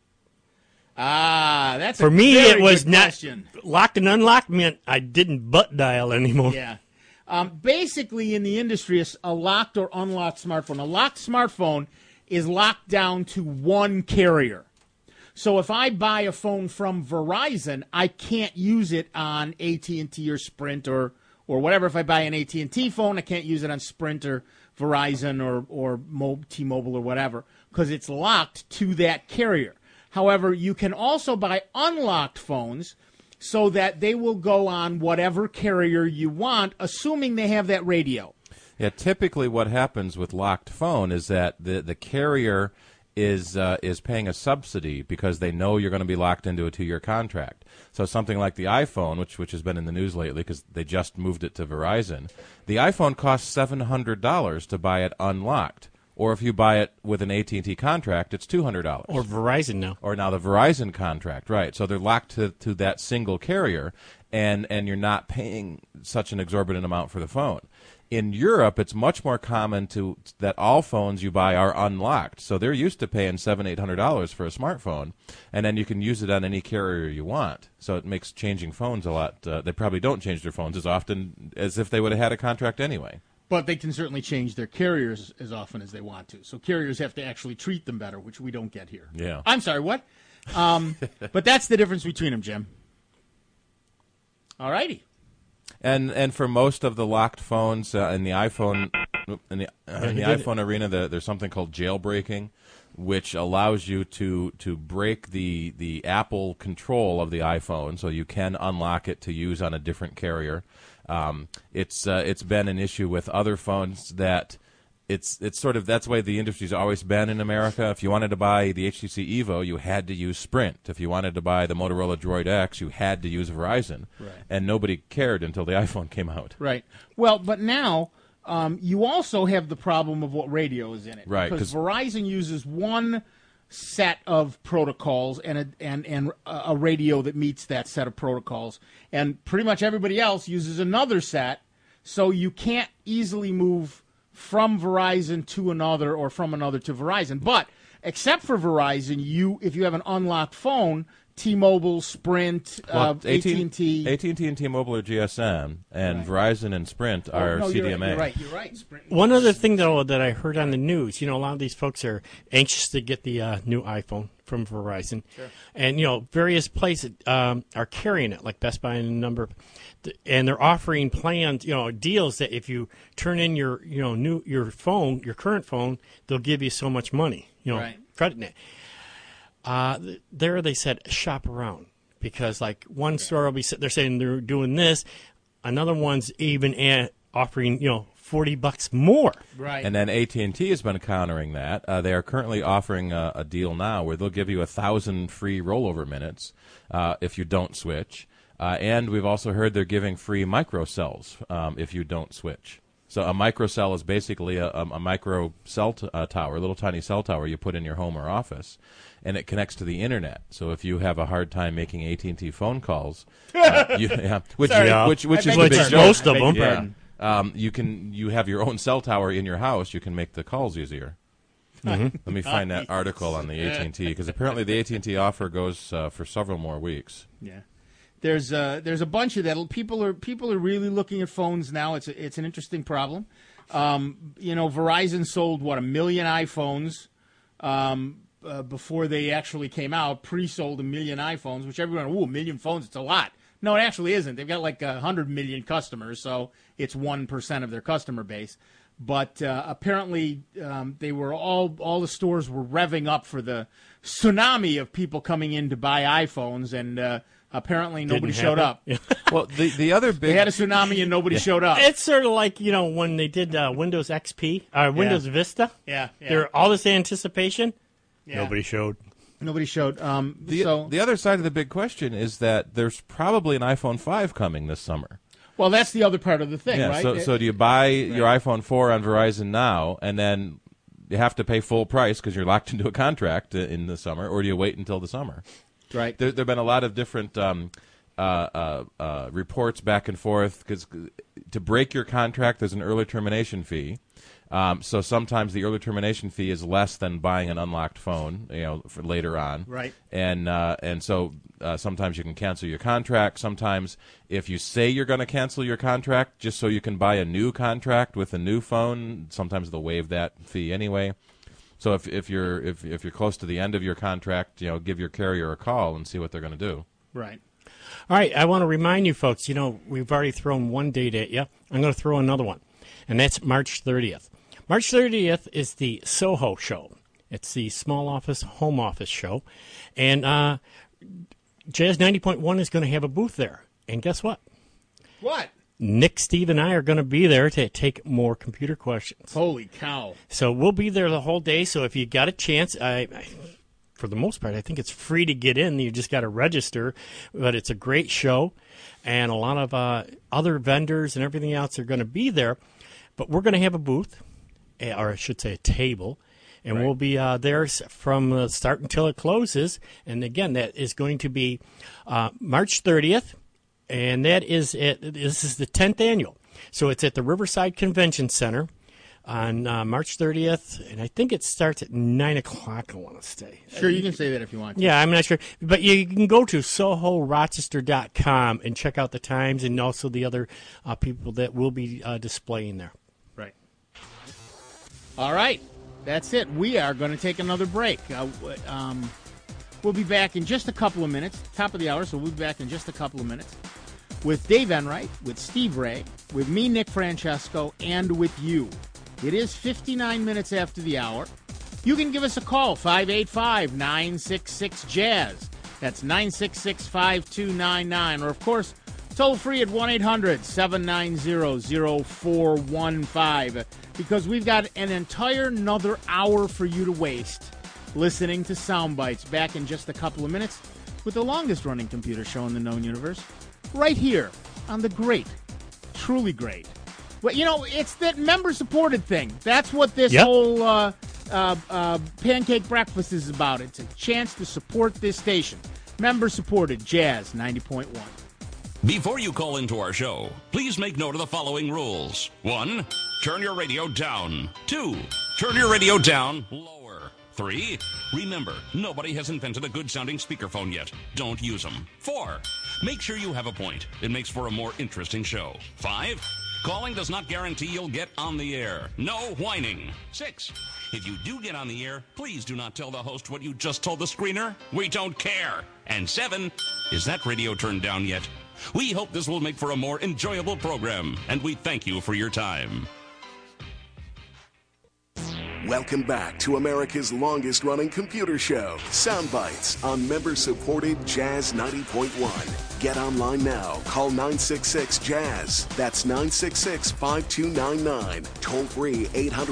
That's for a me. Very It was good not question. Locked and unlocked meant I didn't butt dial anymore. Yeah. Basically, in the industry, a locked or unlocked smartphone. A locked smartphone is locked down to one carrier. So if I buy a phone from Verizon, I can't use it on AT&T or Sprint or whatever. If I buy an AT&T phone, I can't use it on Sprint or Verizon or T-Mobile or whatever because it's locked to that carrier. However, you can also buy unlocked phones so that they will go on whatever carrier you want, assuming they have that radio. Yeah, typically what happens with locked phone is that the carrier is paying a subsidy because they know you're going to be locked into a 2-year contract. So something like the iPhone, which has been in the news lately because they just moved it to Verizon, the iPhone costs $700 to buy it unlocked. Or if you buy it with an AT&T contract, it's $200. Or Verizon now. Or now the Verizon contract, right. So they're locked to that single carrier, and you're not paying such an exorbitant amount for the phone. In Europe, it's much more common that all phones you buy are unlocked. So they're used to paying $700-800 for a smartphone, and then you can use it on any carrier you want. So it makes changing phones a lot. They probably don't change their phones as often as if they would have had a contract anyway. But they can certainly change their carriers as often as they want to. So carriers have to actually treat them better, which we don't get here. Yeah. I'm sorry, what? But that's the difference between them, Jim. All righty. And for most of the locked phones in the iPhone iPhone arena, there's something called jailbreaking, which allows you to break the Apple control of the iPhone, so you can unlock it to use on a different carrier. It's been an issue with other phones that it's sort of that's the way the industry's always been in America. If you wanted to buy the HTC Evo, you had to use Sprint. If you wanted to buy the Motorola Droid X, you had to use Verizon. Right. And nobody cared until the iPhone came out. Right. Well, but now you also have the problem of what radio is in it. Right. Because Verizon uses one set of protocols and a radio that meets that set of protocols, and pretty much everybody else uses another set, so you can't easily move from Verizon to another or from another to Verizon. But except for Verizon, if you have an unlocked phone, T-Mobile, Sprint, AT&T. AT&T and T-Mobile are GSM, and Verizon and Sprint are CDMA. You're right. Sprint. One other thing, though, that I heard on the news, a lot of these folks are anxious to get the new iPhone from Verizon. Sure. And, various places are carrying it, like Best Buy and a number of, and they're offering plans, deals that if you turn in your current phone, they'll give you so much money, credit it. There they said shop around, because like one store will be they're saying they're doing this, another one's even offering $40 more. Right. And then AT&T has been countering that. They are currently offering a deal now where they'll give you 1,000 free rollover minutes if you don't switch. And we've also heard they're giving free microcells if you don't switch. So a microcell is basically a micro cell tower, a little tiny cell tower you put in your home or office, and it connects to the internet. So if you have a hard time making AT&T phone calls, which is a big joke. Most of them. Yeah. You have your own cell tower in your house. You can make the calls easier. Mm-hmm. Let me find that article on the AT&T, because apparently the AT&T offer goes for several more weeks. Yeah. There's a bunch of that. People are really looking at phones now. It's an interesting problem. Verizon sold 1 million iPhones before they actually came out. Pre-sold 1 million iPhones, which everyone, 1 million phones, it's a lot. No, it actually isn't. They've got like 100 million customers, so it's 1% of their customer base. But apparently, they were all the stores were revving up for the tsunami of people coming in to buy iPhones, and apparently nobody showed up. Well, the other big... They had a tsunami and nobody showed up. It's sort of like, when they did Windows XP, Windows Vista. Yeah. There all this anticipation. Yeah. Nobody showed. The other side of the big question is that there's probably an iPhone 5 coming this summer. Well, that's the other part of the thing, right? So do you buy your iPhone 4 on Verizon now, and then you have to pay full price because you're locked into a contract in the summer, or do you wait until the summer? Right. There have been a lot of different reports back and forth, because to break your contract, there's an early termination fee. So sometimes the early termination fee is less than buying an unlocked phone, for later on. Right. And so sometimes you can cancel your contract. Sometimes if you say you're going to cancel your contract just so you can buy a new contract with a new phone, sometimes they'll waive that fee anyway. So if you're close to the end of your contract, give your carrier a call and see what they're going to do. Right. All right. I want to remind you folks, we've already thrown one date at you. I'm going to throw another one, and that's March 30th. March 30th is the Soho show. It's the small office, home office show. And Jazz 90.1 is going to have a booth there. And guess what? What? Nick, Steve, and I are going to be there to take more computer questions. Holy cow. So we'll be there the whole day. So if you got a chance, for the most part, I think it's free to get in. You just got to register. But it's a great show. And a lot of other vendors and everything else are going to be there. But we're going to have a booth, or I should say a table. And we'll be there from the start until it closes. And, again, that is going to be March 30th. And that is it. This is the 10th annual. So it's at the Riverside Convention Center on March 30th, and I think it starts at 9 o'clock, I want to say. Sure, you can say that if you want to. Yeah, I'm not sure. But you can go to SohoRochester.com and check out the times and also the other people that will be displaying there. Right. All right. That's it. We are going to take another break. We'll be back in just a couple of minutes. Top of the hour, so we'll be back in just a couple of minutes with Dave Enright, with Steve Ray, with me, Nick Francesco, and with you. It is 59 minutes after the hour. You can give us a call, 585-966-JAZZ. That's 966-5299. Or, of course, toll free at 1-800-790-0415. Because we've got an entire another hour for you to waste listening to Soundbites. Back in just a couple of minutes with the longest-running computer show in the known universe, right here on the great, truly great. Well, you know, it's that member-supported thing. That's what this whole pancake breakfast is about. It's a chance to support this station. Member-supported Jazz 90.1. Before you call into our show, please make note of the following rules. 1, turn your radio down. 2, turn your radio down lower. 3, remember, nobody has invented a good-sounding speakerphone yet. Don't use them. 4, make sure you have a point. It makes for a more interesting show. 5, calling does not guarantee you'll get on the air. No whining. 6, if you do get on the air, please do not tell the host what you just told the screener. We don't care. And 7, is that radio turned down yet? We hope this will make for a more enjoyable program, and we thank you for your time. Welcome back to America's longest-running computer show, Soundbites, on member-supported Jazz 90.1. Get online now. Call 966-JAZZ. That's 966-5299. Toll-free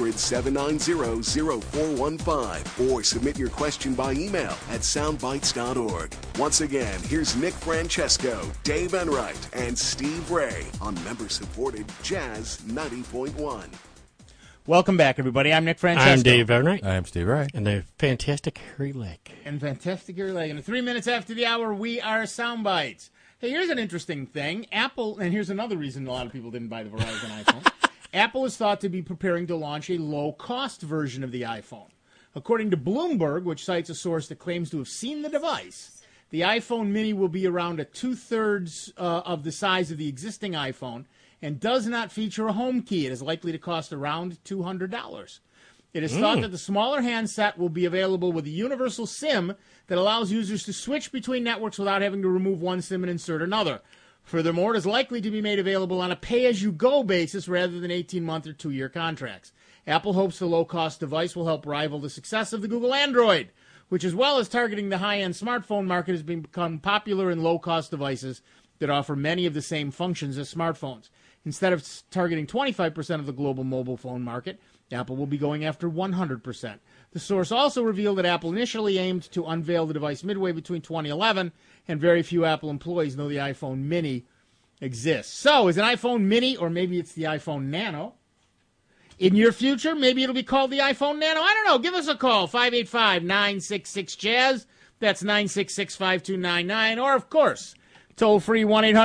800-790-0415. Or submit your question by email at soundbites.org. Once again, here's Nick Francesco, Dave Enright, and Steve Ray on member-supported Jazz 90.1. Welcome back, everybody. I'm Nick Francesco. I'm Dave Enright. I'm Steve Ray. And the fantastic Harry Lake. And 3 minutes after the hour, we are Soundbites. Hey, here's an interesting thing. Apple, and here's another reason a lot of people didn't buy the Verizon iPhone. Apple is thought to be preparing to launch a low-cost version of the iPhone. According to Bloomberg, which cites a source that claims to have seen the device, the iPhone mini will be around two-thirds of the size of the existing iPhone and does not feature a home key. It is likely to cost around $200. It is thought that the smaller handset will be available with a universal SIM that allows users to switch between networks without having to remove one SIM and insert another. Furthermore, it is likely to be made available on a pay-as-you-go basis rather than 18-month or 2-year contracts. Apple hopes the low-cost device will help rival the success of the Google Android, which, as well as targeting the high-end smartphone market, has become popular in low-cost devices that offer many of the same functions as smartphones. Instead of targeting 25% of the global mobile phone market, Apple will be going after 100%. The source also revealed that Apple initially aimed to unveil the device midway between 2011, and very few Apple employees know the iPhone mini exists. So, is an iPhone mini, or maybe it's the iPhone Nano, in your future? Maybe it'll be called the iPhone Nano. I don't know. Give us a call, 585-966-JAZZ. That's 966-5299. Or, of course, toll-free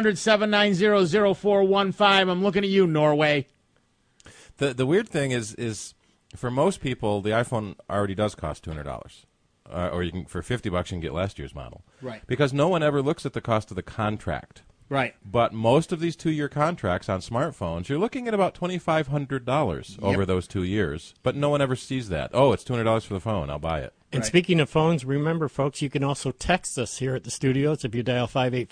1-800-790-0415. I'm looking at you, Norway. The weird thing is for most people, the iPhone already does cost $200. Or you can, for $50, you can get last year's model. Right. Because no one ever looks at the cost of the contract. Right. But most of these 2-year contracts on smartphones, you're looking at about $2,500 over those 2 years. But no one ever sees that. Oh, it's $200 for the phone. I'll buy it. And speaking of phones, remember, folks, you can also text us here at the studios if you dial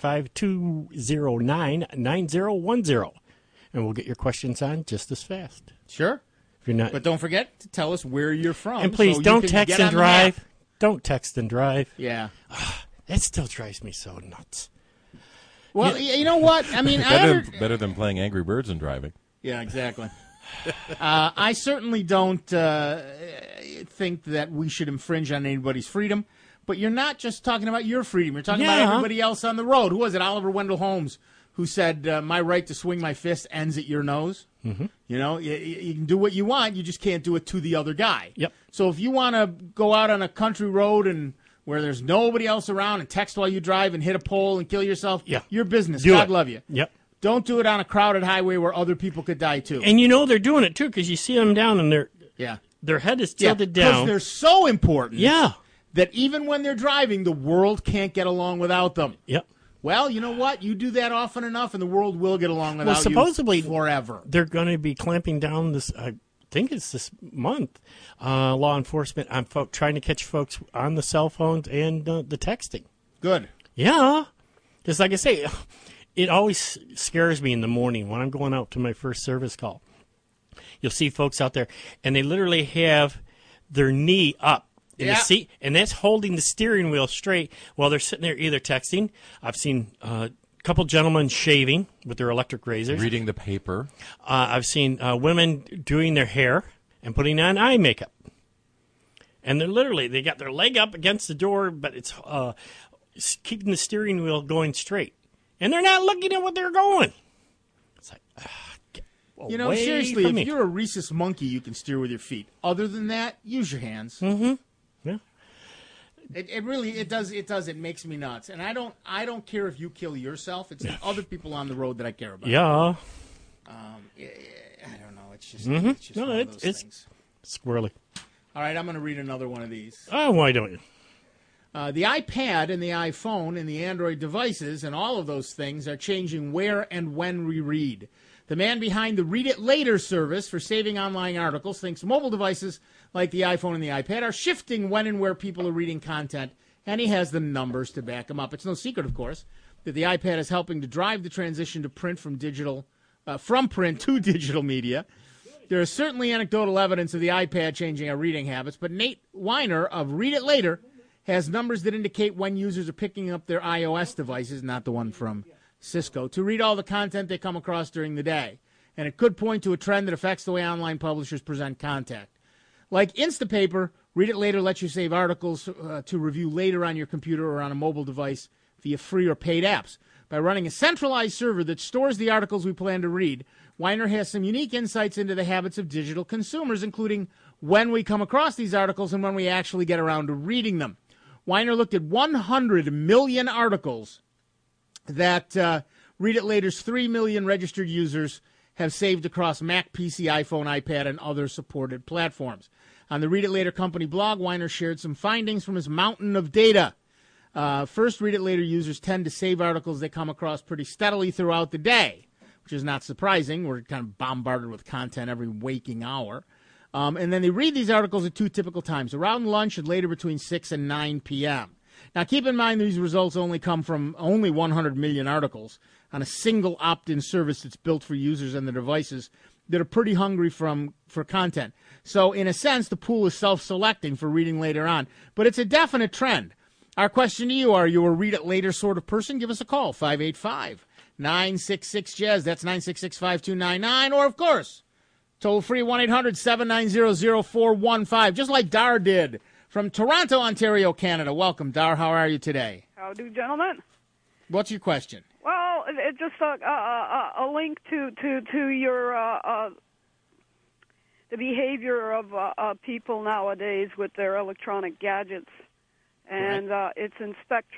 585-209-9010. And we'll get your questions on just as fast. Sure. If you're not, but don't forget to tell us where you're from. And please, don't text and drive. Don't text and drive. Yeah. That still drives me so nuts. Well, you know what? I mean, better than playing Angry Birds and driving. Yeah, exactly. I certainly don't think that we should infringe on anybody's freedom. But you're not just talking about your freedom. You're talking about everybody else on the road. Who was it? Oliver Wendell Holmes, who said, my right to swing my fist ends at your nose. Mm-hmm. You know, you can do what you want. You just can't do it to the other guy. Yep. So if you want to go out on a country road and where there's nobody else around and text while you drive and hit a pole and kill yourself, your business. God love you. Yep. Don't do it on a crowded highway where other people could die too. And you know they're doing it too because you see them down and their head is tilted down. Because they're so important. Yeah. That even when they're driving, the world can't get along without them. Yep. Well, you know what? You do that often enough, and the world will get along without supposedly, you forever. They're going to be clamping down this. I think it's this month. Law enforcement on trying to catch folks on the cell phones and the texting. Good. Yeah, because like I say, it always scares me in the morning when I'm going out to my first service call. You'll see folks out there, and they literally have their knee up in the seat, and that's holding the steering wheel straight while they're sitting there either texting. I've seen a couple gentlemen shaving with their electric razors. Reading the paper. I've seen women doing their hair and putting on eye makeup. And they got their leg up against the door, but it's keeping the steering wheel going straight. And they're not looking at what they're going. It's like, seriously, if you're a rhesus monkey, you can steer with your feet. Other than that, use your hands. Mm-hmm. Yeah. It really does. It makes me nuts. And I don't care if you kill yourself. It's the other people on the road that I care about. Yeah. I don't know. It's just, it's just one of those things. Squirrely. All right, I'm going to read another one of these. Oh, why don't you? The iPad and the iPhone and the Android devices and all of those things are changing where and when we read. The man behind the Read It Later service for saving online articles thinks mobile devices like the iPhone and the iPad are shifting when and where people are reading content, and he has the numbers to back him up. It's no secret, of course, that the iPad is helping to drive the transition to print from print to digital media. There is certainly anecdotal evidence of the iPad changing our reading habits, but Nate Weiner of Read It Later has numbers that indicate when users are picking up their iOS devices, not the one from Cisco, to read all the content they come across during the day. And it could point to a trend that affects the way online publishers present content. Like Instapaper, Read It Later lets you save articles to review later on your computer or on a mobile device via free or paid apps. By running a centralized server that stores the articles we plan to read, Weiner has some unique insights into the habits of digital consumers, including when we come across these articles and when we actually get around to reading them. Weiner looked at 100 million articles that Read It Later's 3 million registered users have saved across Mac, PC, iPhone, iPad, and other supported platforms. On the Read It Later company blog, Weiner shared some findings from his mountain of data. First, Read It Later users tend to save articles they come across pretty steadily throughout the day, which is not surprising. We're kind of bombarded with content every waking hour. And then they read these articles at two typical times, around lunch and later between 6 and 9 p.m. Now, keep in mind these results only come from only 100 million articles on a single opt-in service that's built for users and their devices that are pretty hungry for content. So, in a sense, the pool is self-selecting for reading later on. But it's a definite trend. Our question to you, are you a Read It Later sort of person? Give us a call, 585-966-JAZZ. That's 966-5299. Or, of course, toll-free 1-800-790-0415, just like Dar did from Toronto, Ontario, Canada. Welcome, Dar. How are you today? How do, gentlemen? What's your question? Well, it's just a link to your the behavior of people nowadays with their electronic gadgets, and it's in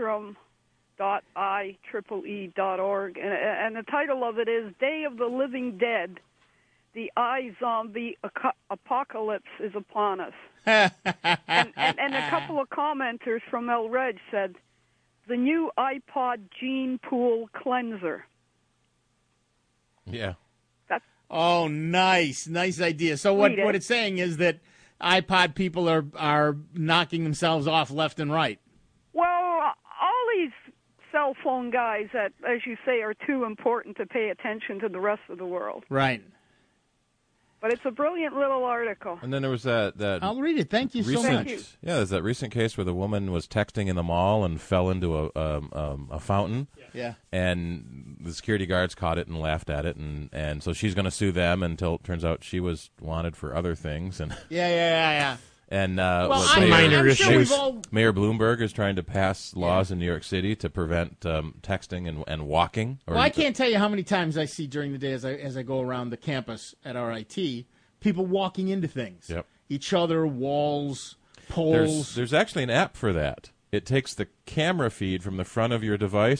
spectrum.ieee.org, and the title of it is "Day of the Living Dead: The iZombie Apocalypse is Upon Us." and a couple of commenters from El Reg said, "The new iPod Gene Pool Cleanser." Yeah. Oh, nice idea. So what it's saying is that iPod people are knocking themselves off left and right. Well, all these cell phone guys that, as you say, are too important to pay attention to the rest of the world. Right. But it's a brilliant little article. And then there was that I'll read it. Thank you so much. Yeah, there's that recent case where the woman was texting in the mall and fell into a fountain. Yeah. And the security guards caught it and laughed at it, and so she's going to sue them until it turns out she was wanted for other things. And Yeah. And I'm sure we've all... Mayor Bloomberg is trying to pass laws in New York City to prevent texting and walking. Well, I can't tell you how many times I see during the day as I go around the campus at RIT, people walking into things. Yep. Each other, walls, poles. There's actually an app for that. It takes the camera feed from the front of your device and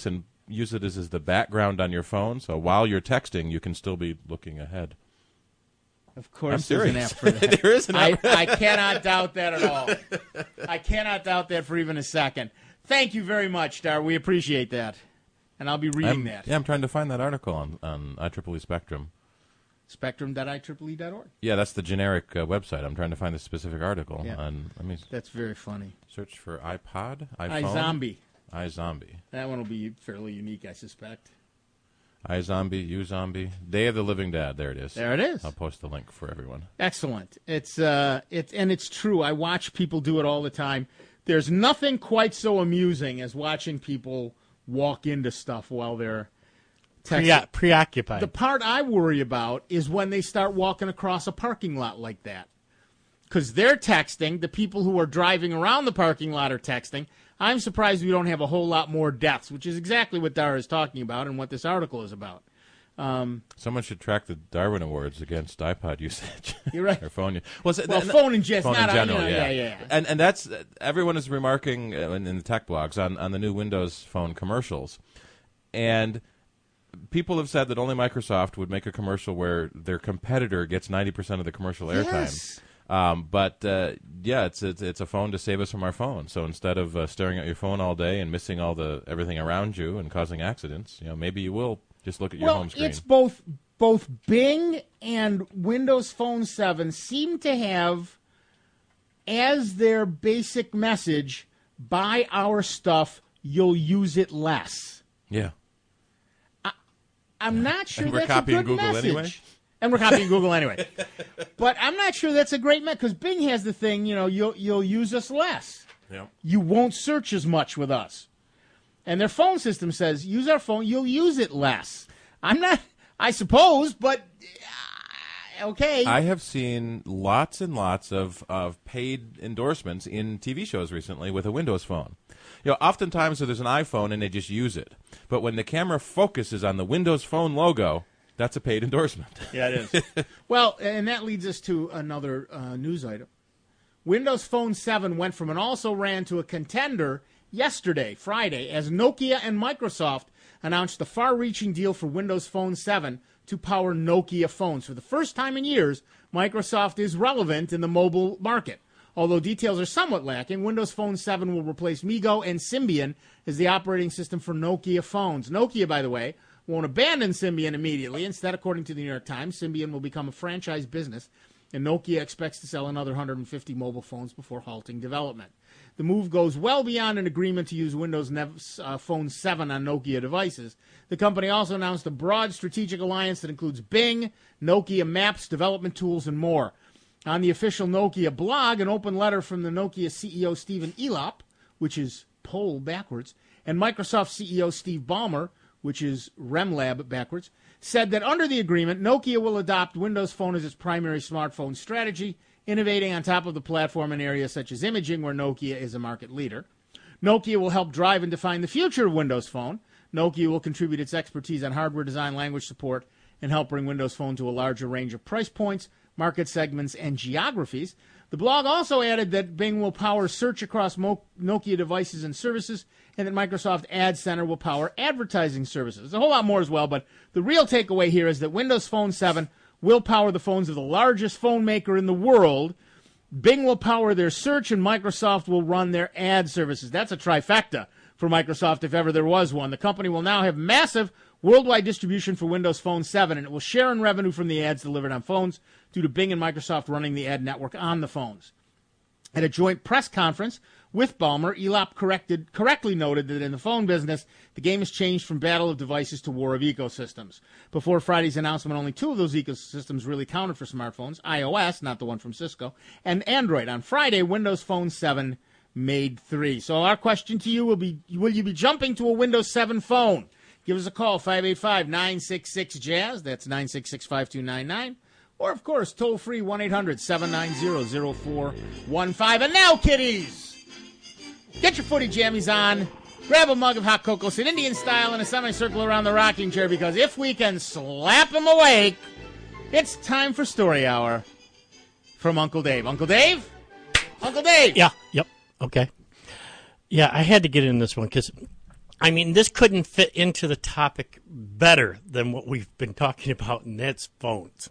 use it as the background on your phone. So while you're texting, you can still be looking ahead. Of course, there's an app for that. There is an app. I cannot doubt that at all. I cannot doubt that for even a second. Thank you very much, Dar. We appreciate that. And I'll be reading that. Yeah, I'm trying to find that article on IEEE Spectrum. Spectrum.IEEE.org. Yeah, that's the generic website. I'm trying to find the specific article. Yeah. Let me That's very funny. search for iPod, iPhone. iZombie. That one will be fairly unique, I suspect. iZombie, uZombie, Day of the Living Dead. There it is. There it is. I'll post the link for everyone. Excellent. It's true. I watch people do it all the time. There's nothing quite so amusing as watching people walk into stuff while they're texting. Preoccupied. The part I worry about is when they start walking across a parking lot like that. Because they're texting. The people who are driving around the parking lot are texting. I'm surprised we don't have a whole lot more deaths, which is exactly what Dara is talking about and what this article is about. Someone should track the Darwin Awards against iPod usage. You're right. Or phone. Phone in general. Yeah. And that's everyone is remarking in the tech blogs on the new Windows Phone commercials, and people have said that only Microsoft would make a commercial where their competitor gets 90% of the commercial airtime. Yes. It's a phone to save us from our phone. So instead of staring at your phone all day and missing everything around you and causing accidents, maybe you will just look at your home screen. Well, it's both Bing and Windows Phone 7 seem to have as their basic message, buy our stuff, you'll use it less. Yeah. I'm not sure we're that's copying a good Google message. anyway? And we're copying Google anyway. But I'm not sure that's a great message, because Bing has the thing, you'll use us less. Yeah. You won't search as much with us. And their phone system says, use our phone, you'll use it less. I'm not, I suppose, but okay. I have seen lots and lots of paid endorsements in TV shows recently with a Windows Phone. Oftentimes there's an iPhone and they just use it. But when the camera focuses on the Windows Phone logo, that's a paid endorsement. Yeah, it is. Well, and that leads us to another news item. Windows Phone 7 went from an also-ran to a contender yesterday, Friday, as Nokia and Microsoft announced the far-reaching deal for Windows Phone 7 to power Nokia phones. For the first time in years, Microsoft is relevant in the mobile market. Although details are somewhat lacking, Windows Phone 7 will replace MeeGo and Symbian as the operating system for Nokia phones. Nokia, by the way, won't abandon Symbian immediately. Instead, according to the New York Times, Symbian will become a franchise business, and Nokia expects to sell another 150 mobile phones before halting development. The move goes well beyond an agreement to use Windows Phone 7 on Nokia devices. The company also announced a broad strategic alliance that includes Bing, Nokia Maps, development tools, and more. On the official Nokia blog, an open letter from the Nokia CEO Stephen Elop, which is Pol backwards, and Microsoft CEO Steve Ballmer, which is RemLab backwards, said that under the agreement, Nokia will adopt Windows Phone as its primary smartphone strategy, innovating on top of the platform in areas such as imaging, where Nokia is a market leader. Nokia will help drive and define the future of Windows Phone. Nokia will contribute its expertise on hardware design, language support, and help bring Windows Phone to a larger range of price points, market segments, and geographies. The blog also added that Bing will power search across Nokia devices and services, and that Microsoft Ad Center will power advertising services. There's a whole lot more as well, but the real takeaway here is that Windows Phone 7 will power the phones of the largest phone maker in the world. Bing will power their search, and Microsoft will run their ad services. That's a trifecta for Microsoft if ever there was one. The company will now have massive worldwide distribution for Windows Phone 7, and it will share in revenue from the ads delivered on phones due to Bing and Microsoft running the ad network on the phones. At a joint press conference with Ballmer, Elop correctly noted that in the phone business, the game has changed from battle of devices to war of ecosystems. Before Friday's announcement, only two of those ecosystems really counted for smartphones, iOS, not the one from Cisco, and Android. On Friday, Windows Phone 7 made three. So our question to you will you be jumping to a Windows 7 phone? Give us a call, 585-966-JAZZ. That's 966-5299. Or, of course, toll-free, 1-800-790-0415. And now, kiddies, get your footy jammies on, grab a mug of hot cocoa, sit Indian style in a semicircle around the rocking chair, because if we can slap them awake, it's time for Story Hour from Uncle Dave. Uncle Dave? Uncle Dave! Yeah, yep, okay. Yeah, I had to get in this one because I mean, this couldn't fit into the topic better than what we've been talking about, and that's phones.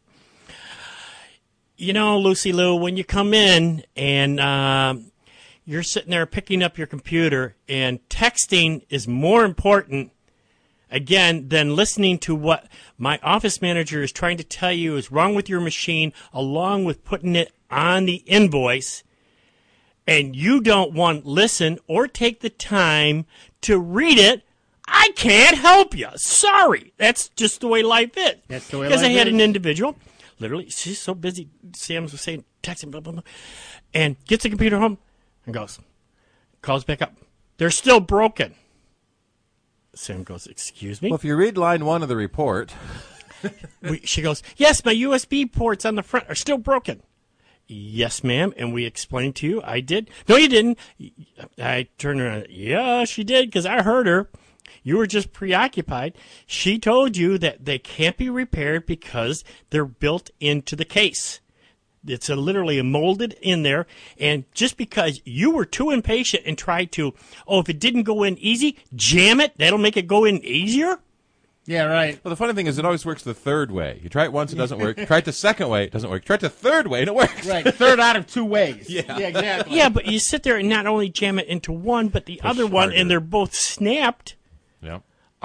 You know, Lucy Lou, when you come in and you're sitting there picking up your computer, and texting is more important, again, than listening to what my office manager is trying to tell you is wrong with your machine, along with putting it on the invoice, and you don't want to listen or take the time to read it, I can't help you. Sorry. That's just the way life is. That's the way life Because I had is. an individual, literally, she's so busy, Sam was saying, texting, blah, blah, blah, and gets the computer home and calls back up. They're still broken. Sam goes, excuse me? Well, if you read line 1 of the report. She goes, yes, my USB ports on the front are still broken. Yes, ma'am, and we explained to you. I did. No, you didn't. I turned around. Yeah, she did, because I heard her. You were just preoccupied. She told you that they can't be repaired because they're built into the case. It's literally molded in there, and just because you were too impatient and tried to, if it didn't go in easy, jam it, that'll make it go in easier? Yeah, right. Well, the funny thing is it always works the third way. You try it once, it doesn't work. Try it the second way, it doesn't work. Try it the third way, and it works. Right, third out of 2 ways. Yeah, exactly. Yeah, but you sit there and not only jam it into one, but the other one, and they're both snapped. Yeah.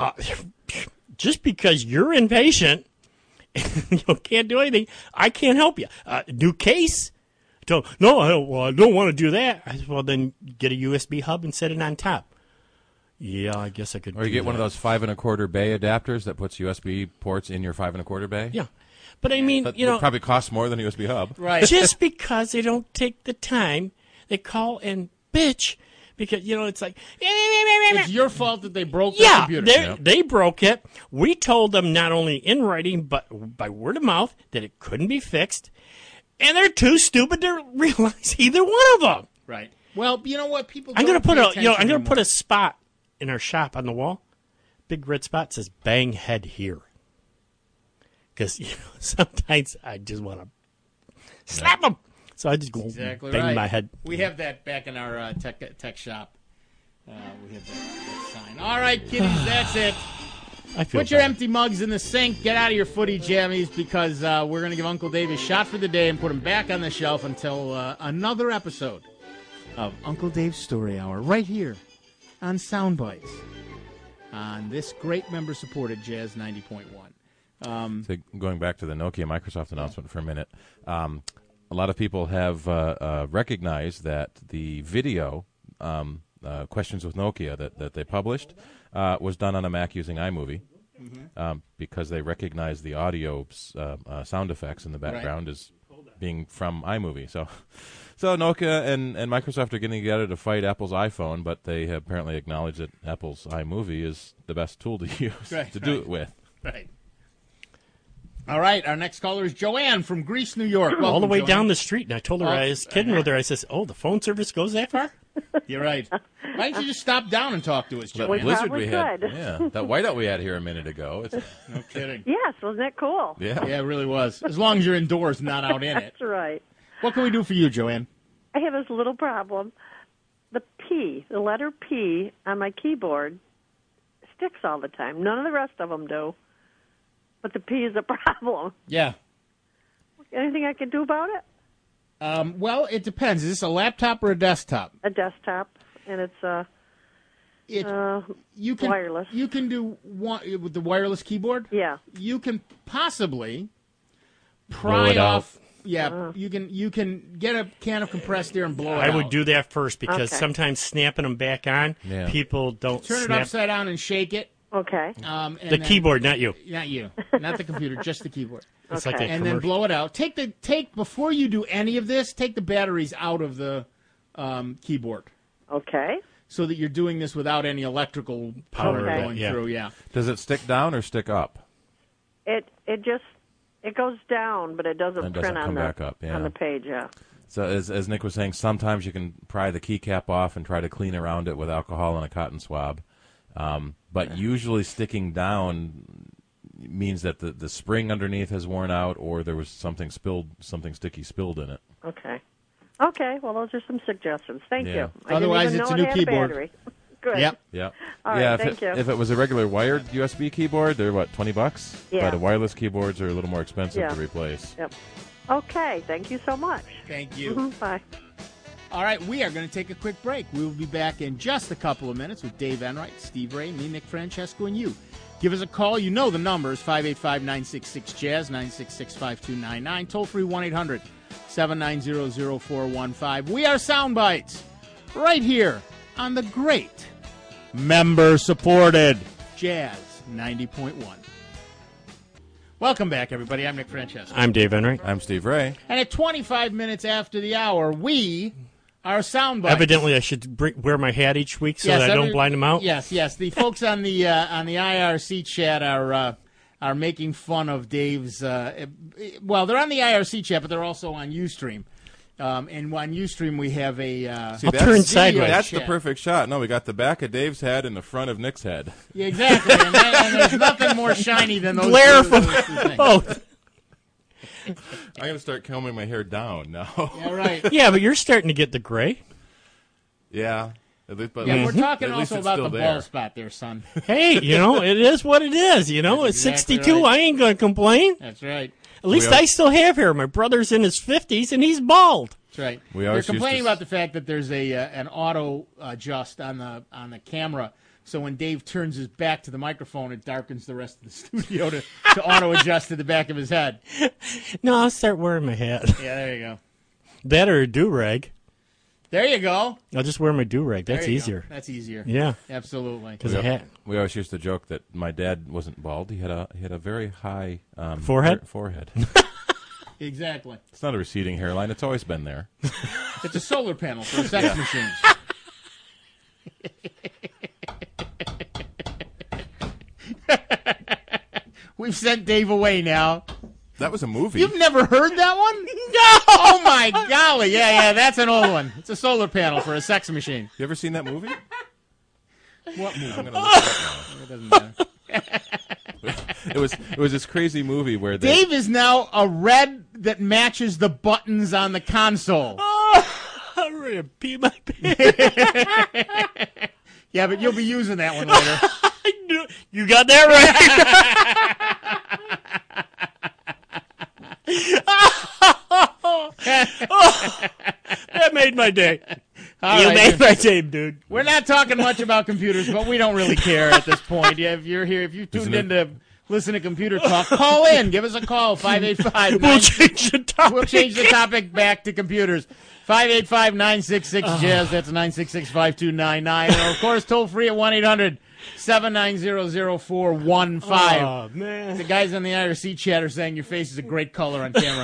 Just because you're impatient, you can't do anything. I can't help you. New case? I don't want to do that. I said, well, then get a USB hub and set it on top. Yeah, I guess I could. Or you get one of those 5 1/4 bay adapters that puts USB ports in your 5 1/4 bay. Yeah, but I mean, That probably costs more than a USB hub. Right. Just because they don't take the time, they call and bitch because it's like it's your fault that they broke the yeah, computer. they broke it. We told them not only in writing but by word of mouth that it couldn't be fixed, and they're too stupid to realize either one of them. Right. Well, you know what? People. I'm gonna don't put pay attention put a spot in our shop on the wall, big red spot says "Bang Head Here," because sometimes I just want to slap them, so I just go bang my head. We have that back in our tech shop. We have that sign. All right, kiddies, that's it. Put your empty mugs in the sink. Get out of your footy jammies because we're going to give Uncle Dave a shot for the day and put him back on the shelf until another episode of Uncle Dave's Story Hour right here on Soundbites on this great member-supported Jazz 90.1. So going back to the Nokia Microsoft announcement for a minute, a lot of people have recognized that the video Questions with Nokia that they published was done on a Mac using iMovie because they recognize the audio sound effects in the background as being from iMovie. So Nokia and Microsoft are getting together to fight Apple's iPhone, but they have apparently acknowledged that Apple's iMovie is the best tool to use to do it with. Right. All right, our next caller is Joanne from Greece, New York. Welcome, all the way Joanne. down the street, and I told her I was kidding with her. I says, "Oh, the phone service goes that far?" You're right. Why don't you just stop down and talk to us, Joanne? That blizzard we had, could. that whiteout we had here a minute ago. No kidding. Yes, wasn't that cool? Yeah, it really was. As long as you're indoors, not out in it. That's right. What can we do for you, Joanne? I have this little problem. The letter P on my keyboard sticks all the time. None of the rest of them do. But the P is a problem. Yeah. Anything I can do about it? Well, it depends. Is this a laptop or a desktop? A desktop, and it's you can, wireless. You can do one with the wireless keyboard? Yeah. You can possibly pry off. Yeah, you can get a can of compressed air and blow it out. I would do that first because sometimes snapping them back on, people don't turn snap. it upside down and shake it. Okay. And the keyboard, not you. Not you. Not the computer, just the keyboard. It's like that and then blow it out. Take before you do any of this, take the batteries out of the keyboard. Okay. So that you're doing this without any electrical power going through. Yeah. Does it stick down or stick up? It goes down, but it doesn't print on the page. Yeah. So as Nick was saying, sometimes you can pry the keycap off and try to clean around it with alcohol and a cotton swab. But usually sticking down means that the spring underneath has worn out, or there was something sticky spilled in it. Okay. Okay. Well, those are some suggestions. Thank you. Otherwise, it's a new keyboard. Good. Yep. Yep. All right, yeah, thank you. If it was a regular wired USB keyboard, they're what, $20? Yeah. But wireless keyboards are a little more expensive Yeah. to replace. Yep. Okay, thank you so much. Thank you. Bye. All right, we are going to take a quick break. We will be back in just a couple of minutes with Dave Enright, Steve Ray, me, Nick Francesco, and you. Give us a call. You know the numbers, 585-966-JAZZ, 966-5299, toll-free 1-800-790-0415. We are Soundbites, right here on the great member-supported Jazz 90.1. Welcome back, everybody. I'm Nick Francesco. I'm Dave Enright. I'm Steve Ray. And at 25 minutes after the hour, we are Soundbites. Evidently, I should wear my hat each week so that I don't blind them out. Yes. The folks on the IRC chat are making fun of Dave's. Well, they're on the IRC chat, but they're also on UStream. And on UStream, we have a. I'll turn sideways. That's chat. the perfect shot. No, we got the back of Dave's head and the front of Nick's head. Yeah, exactly. and there's nothing more shiny than those Glare two from things. both. I'm going to start combing my hair down now. Yeah, right. Yeah, but you're starting to get the gray. Yeah. At least, but Yeah, we're talking at least also it's about still the there. bald spot there, son. Hey, it is what it is. That's It's exactly 62. right. I ain't going to complain. That's right. At least I still have hair. My brother's in his 50s, and he's bald. That's right. We They're always complaining used to- about the fact that there's an auto adjust on the camera. So when Dave turns his back to the microphone, it darkens the rest of the studio to auto adjust to the back of his head. No, I'll start wearing my hat. Yeah, there you go. That or a do-rag. There you go. I'll just wear my do-rag. That's There you easier. go. That's easier. Yeah. Absolutely. Because a hat. We always used to joke that my dad wasn't bald. He had a very high Forehead? Forehead. Exactly. It's not a receding hairline. It's always been there. It's a solar panel for a sex machine. We've sent Dave away now. That was a movie. You've never heard that one? No! Oh, my golly. Yeah, that's an old one. It's a solar panel for a sex machine. You ever seen that movie? What movie? I'm going to look it up now. It doesn't matter. It was this crazy movie where they... Dave is now a red that matches the buttons on the console. I'm ready to pee my pants. Yeah, but you'll be using that one later. You got that right. That made my day. All You right, made dude. my day, dude. We're not talking much about computers, but we don't really care at this point. Yeah, if you're here, if you tuned in to listen to Computer Talk, call in. Give us a call, 585. We'll change the topic. We'll change the topic back to computers. 585-966-JAZZ. That's 966-5299. And, of course, toll free at 1-800-790-0415. Oh, man. The guys on the IRC chat are saying your face is a great color on camera.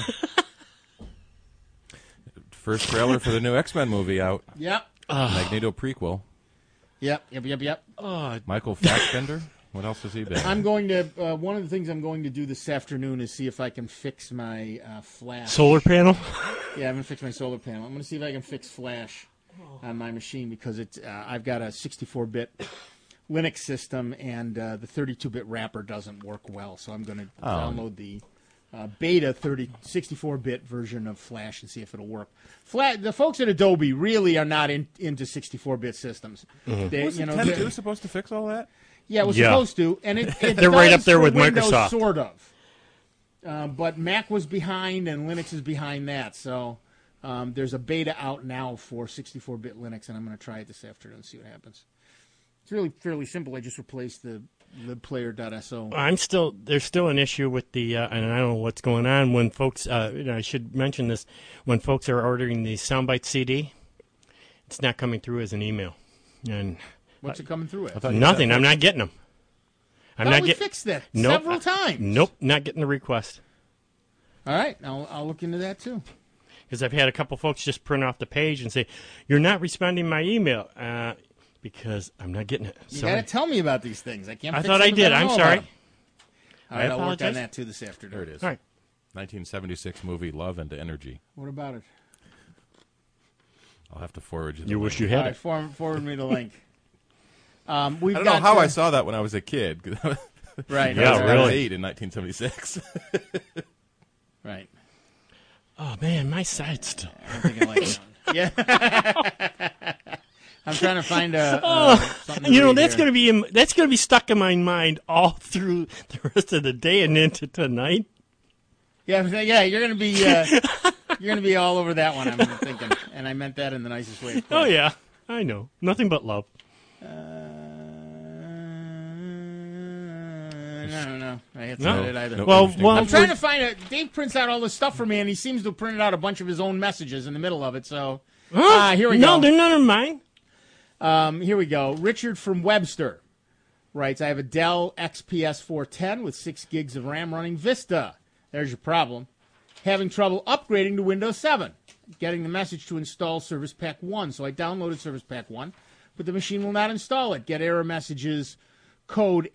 First trailer for the new X-Men movie out. Yep. Magneto prequel. Yep. Michael Fassbender. What else has he been? I'm going to, one of the things I'm going to do this afternoon is see if I can fix my flash. Solar panel? Yeah, I'm going to fix my solar panel. I'm going to see if I can fix flash on my machine because it's I've got a 64-bit Linux system and the 32-bit wrapper doesn't work well. So I'm going to download the beta 64-bit version of Flash and see if it'll work. The folks at Adobe really are not into 64-bit systems. Mm-hmm. Wasn't 10.2 supposed to fix all that? Yeah, it was supposed to, and it They're right up does there for with Windows, Microsoft. sort of. But Mac was behind, and Linux is behind that. So there's a beta out now for 64-bit Linux, and I'm going to try it this afternoon and see what happens. It's really fairly simple. I just replaced the libplayer.so. There's still an issue with the, and I don't know what's going on when folks, I should mention this, when folks are ordering the Soundbite CD, it's not coming through as an email. And what's it coming through as? Nothing. I'm not getting them. We fixed that several times. Nope, not getting the request. All right, I'll look into that too. Because I've had a couple folks just print off the page and say, "You're not responding my email," because I'm not getting it. You got to tell me about these things. I can't. I fix thought them I if did. don't I'm know sorry. about them. All right, I'll work on apologize. that too this afternoon. There it is. All right. 1976 movie Love and Energy. What about it? I'll have to forward you. You wish you All had right, it. forward me the link. I don't know how I saw that when I was a kid. Right. Yeah, I was really. 8 in 1976. Right. Oh man, my side's still. I don't think I like that one. Yeah. I'm trying to find something. That's going to be stuck in my mind all through the rest of the day and into tonight. Yeah, you're going to be all over that one. I'm thinking, and I meant that in the nicest way. Oh yeah, I know. Nothing but love. No, that's not it either. Well, I'm trying to find it. Dave prints out all this stuff for me, and he seems to have printed out a bunch of his own messages in the middle of it. So, here we go. No, they're none of mine. Here we go. Richard from Webster writes, I have a Dell XPS 410 with 6 gigs of RAM running Vista. There's your problem. Having trouble upgrading to Windows 7. Getting the message to install Service Pack 1. So I downloaded Service Pack 1, but the machine will not install it. Get error messages code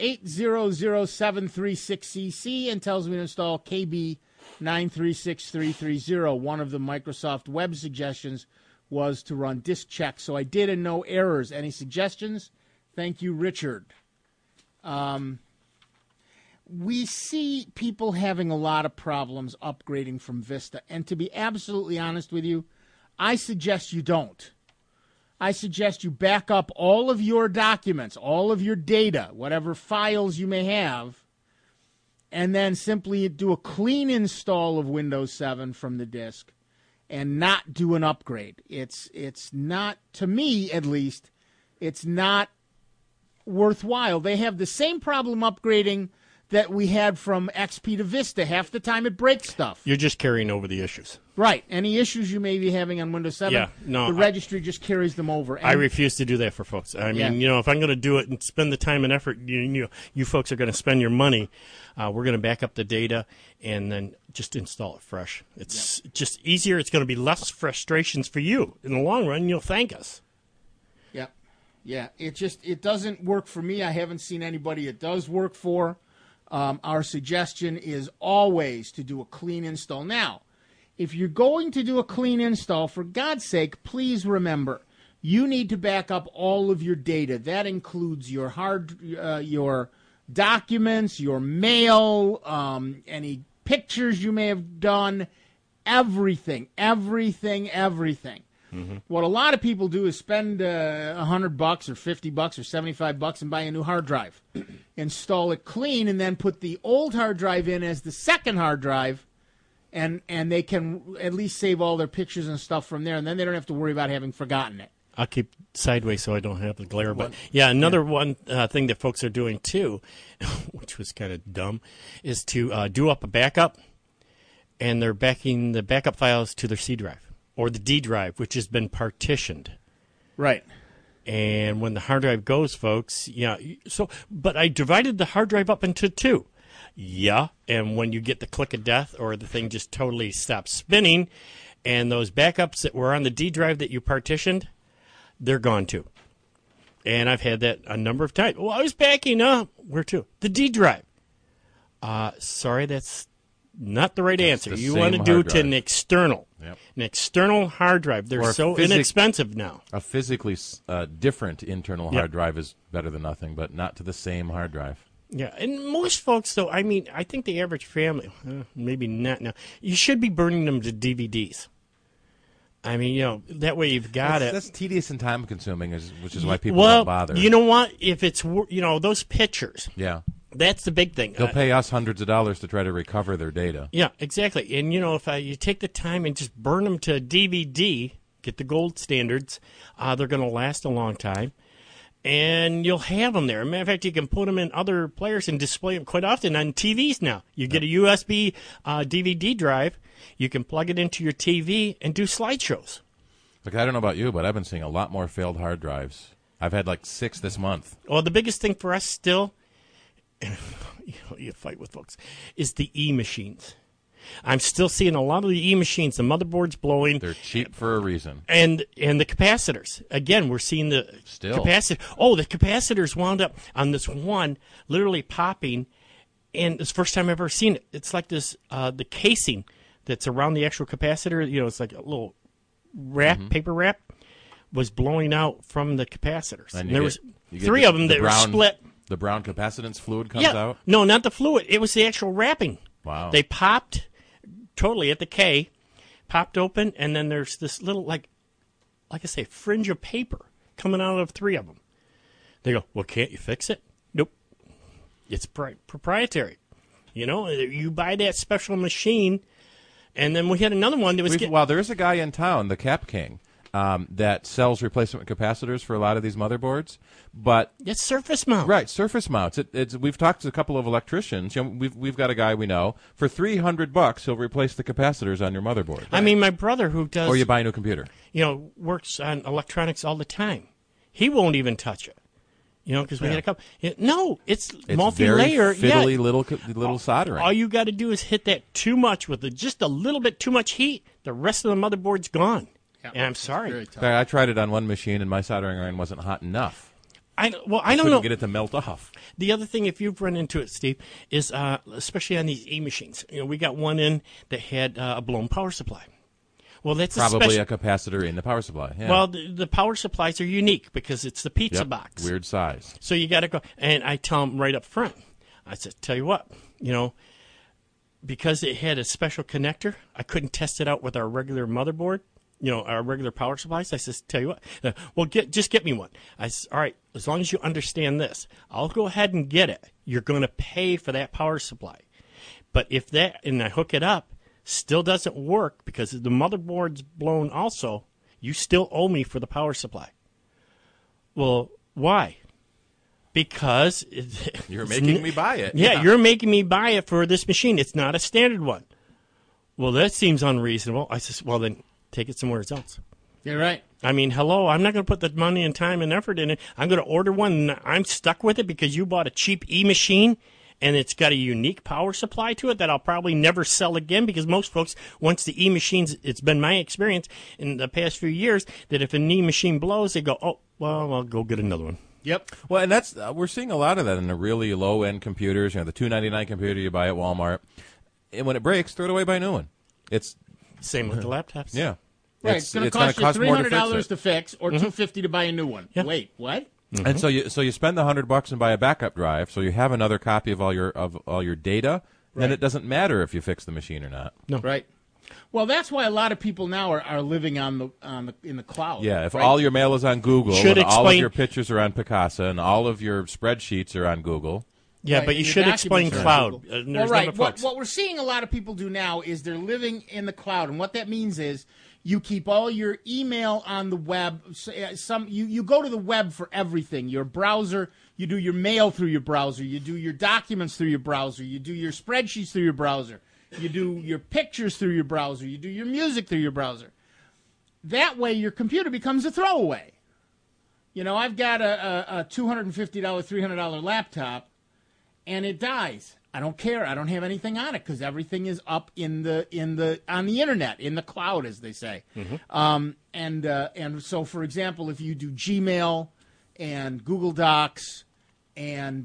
8007366CC and tells me to install KB936330. One of the Microsoft Web suggestions was to run disk check. So I did, and no errors. Any suggestions? Thank you, Richard. We see people having a lot of problems upgrading from Vista. And to be absolutely honest with you, I suggest you don't. I suggest you back up all of your documents, all of your data, whatever files you may have, and then simply do a clean install of Windows 7 from the disk and not do an upgrade. It's not, to me at least, it's not worthwhile. They have the same problem upgrading that we had from XP to Vista. Half the time it breaks stuff. You're just carrying over the issues. Right. Any issues you may be having on Windows 7, the registry just carries them over. And I refuse to do that for folks. I mean, if I'm going to do it and spend the time and effort, you folks are going to spend your money. We're going to back up the data and then just install it fresh. It's just easier. It's going to be less frustrations for you. In the long run, you'll thank us. Yeah. It doesn't work for me. I haven't seen anybody it does work for. Our suggestion is always to do a clean install. Now, if you're going to do a clean install, for God's sake, please remember, you need to back up all of your data. That includes your your documents, your mail, any pictures you may have done, everything. Mm-hmm. What a lot of people do is spend $100 or $50 or $75 and buy a new hard drive, install it clean, and then put the old hard drive in as the second hard drive, and they can at least save all their pictures and stuff from there, and then they don't have to worry about having forgotten it. I'll keep sideways so I don't have the glare. But another one thing that folks are doing too, which was kind of dumb, is to do up a backup, and they're backing the backup files to their C drive. Or the D drive, which has been partitioned. Right. And when the hard drive goes, folks, but I divided the hard drive up into 2. Yeah, and when you get the click of death or the thing just totally stops spinning, and those backups that were on the D drive that you partitioned, they're gone too. And I've had that a number of times. Well, I was backing up. Where to? The D drive. Sorry, that's not the right answer. You want to do to an external. Yep. An external hard drive. They're so inexpensive now. A physically different internal hard drive is better than nothing, but not to the same hard drive. Yeah, and most folks, though, I mean, I think the average family, maybe not now, you should be burning them to DVDs. I mean, that way you've got it. That's tedious and time-consuming, which is why people don't bother. You know what? If it's, those pictures. Yeah. That's the big thing. They'll pay us hundreds of dollars to try to recover their data. Yeah, exactly. And, if you take the time and just burn them to DVD, get the gold standards, they're going to last a long time. And you'll have them there. As a matter of fact, you can put them in other players and display them quite often on TVs now. You get a USB DVD drive. You can plug it into your TV and do slideshows. Look, I don't know about you, but I've been seeing a lot more failed hard drives. I've had like 6 this month. Well, the biggest thing for us still, you fight with folks, is the E-machines. I'm still seeing a lot of the E-machines, the motherboards blowing. They're cheap for a reason. And the capacitors. Again, we're seeing the capacitor. Oh, the capacitors wound up on this one literally popping, and it's the first time I've ever seen it. It's like this, the casing that's around the actual capacitor, it's like a little wrap, paper wrap, was blowing out from the capacitors. And there was 3 of them that were split. The brown capacitance fluid comes out? No, not the fluid. It was the actual wrapping. Wow. They popped totally at the K, popped open, and then there's this little, like I say, fringe of paper coming out of 3 of them. They go, well, can't you fix it? Nope. It's proprietary. You know, you buy that special machine, and then we had another one that was... Well, there is a guy in town, the Cap King, that sells replacement capacitors for a lot of these motherboards, but... It's surface mount. Right, surface mounts. We've talked to a couple of electricians. You know, we've got a guy we know. For $300, he'll replace the capacitors on your motherboard. I mean, my brother who does... Or you buy a new computer. You know, works on electronics all the time. He won't even touch it. You know, because we had a couple... No, it's multi-layer. Very fiddly little soldering. All you got to do is hit that too much with just a little bit too much heat. The rest of the motherboard's gone. Yeah, and I'm sorry. I tried it on one machine, and my soldering iron wasn't hot enough. I don't know. Couldn't get it to melt off. The other thing, if you've run into it, Steve, is especially on these E-machines. You know, we got one in that had a blown power supply. Well, that's probably a capacitor in the power supply. Yeah. Well, the power supplies are unique because it's the pizza box. Weird size. So you got to go. And I tell them right up front, I said, tell you what, you know, because it had a special connector, I couldn't test it out with our regular motherboard, you know, our regular power supplies. I said, tell you what, well, just get me one. I said, all right, as long as you understand this, I'll go ahead and get it. You're going to pay for that power supply. But if that, and I hook it up, still doesn't work because the motherboard's blown also, you still owe me for the power supply. Well, why? Because you're making me buy it. Yeah, you're making me buy it for this machine. It's not a standard one. Well, that seems unreasonable. I said, well, then take it somewhere else. You're right. I mean, hello, I'm not going to put the money and time and effort in it. I'm going to order one, and I'm stuck with it because you bought a cheap E-machine, and it's got a unique power supply to it that I'll probably never sell again because most folks, once the E-machines, it's been my experience in the past few years that if an E-machine blows, they go, oh, well, I'll go get another one. Yep. Well, and that's we're seeing a lot of that in the really low-end computers. You know, the $299 computer you buy at Walmart, and when it breaks, throw it away, buy a new one. It's same with the laptops. Yeah. Right. It's going to cost you $300 to fix or $250 to buy a new one. Yeah. Wait, what? Mm-hmm. And so you spend the $100 and buy a backup drive, so you have another copy of all your data. Right. Then it doesn't matter if you fix the machine or not. No. Right. Well, that's why a lot of people now are living in the cloud. Yeah. If right? all your mail is on Google, and all of your pictures are on Picasa, and all of your spreadsheets are on Google. Yeah, right. But you should explain cloud. Well, right. What we're seeing a lot of people do now is they're living in the cloud, and what that means is you keep all your email on the web. You go to the web for everything. Your browser, you do your mail through your browser. You do your documents through your browser. You do your spreadsheets through your browser. You do your pictures through your browser. You do your music through your browser. That way, your computer becomes a throwaway. You know, I've got a $250, $300 laptop, and it dies. I don't care. I don't have anything on it because everything is up on the internet, in the cloud, as they say. Mm-hmm. And so, for example, if you do Gmail and Google Docs and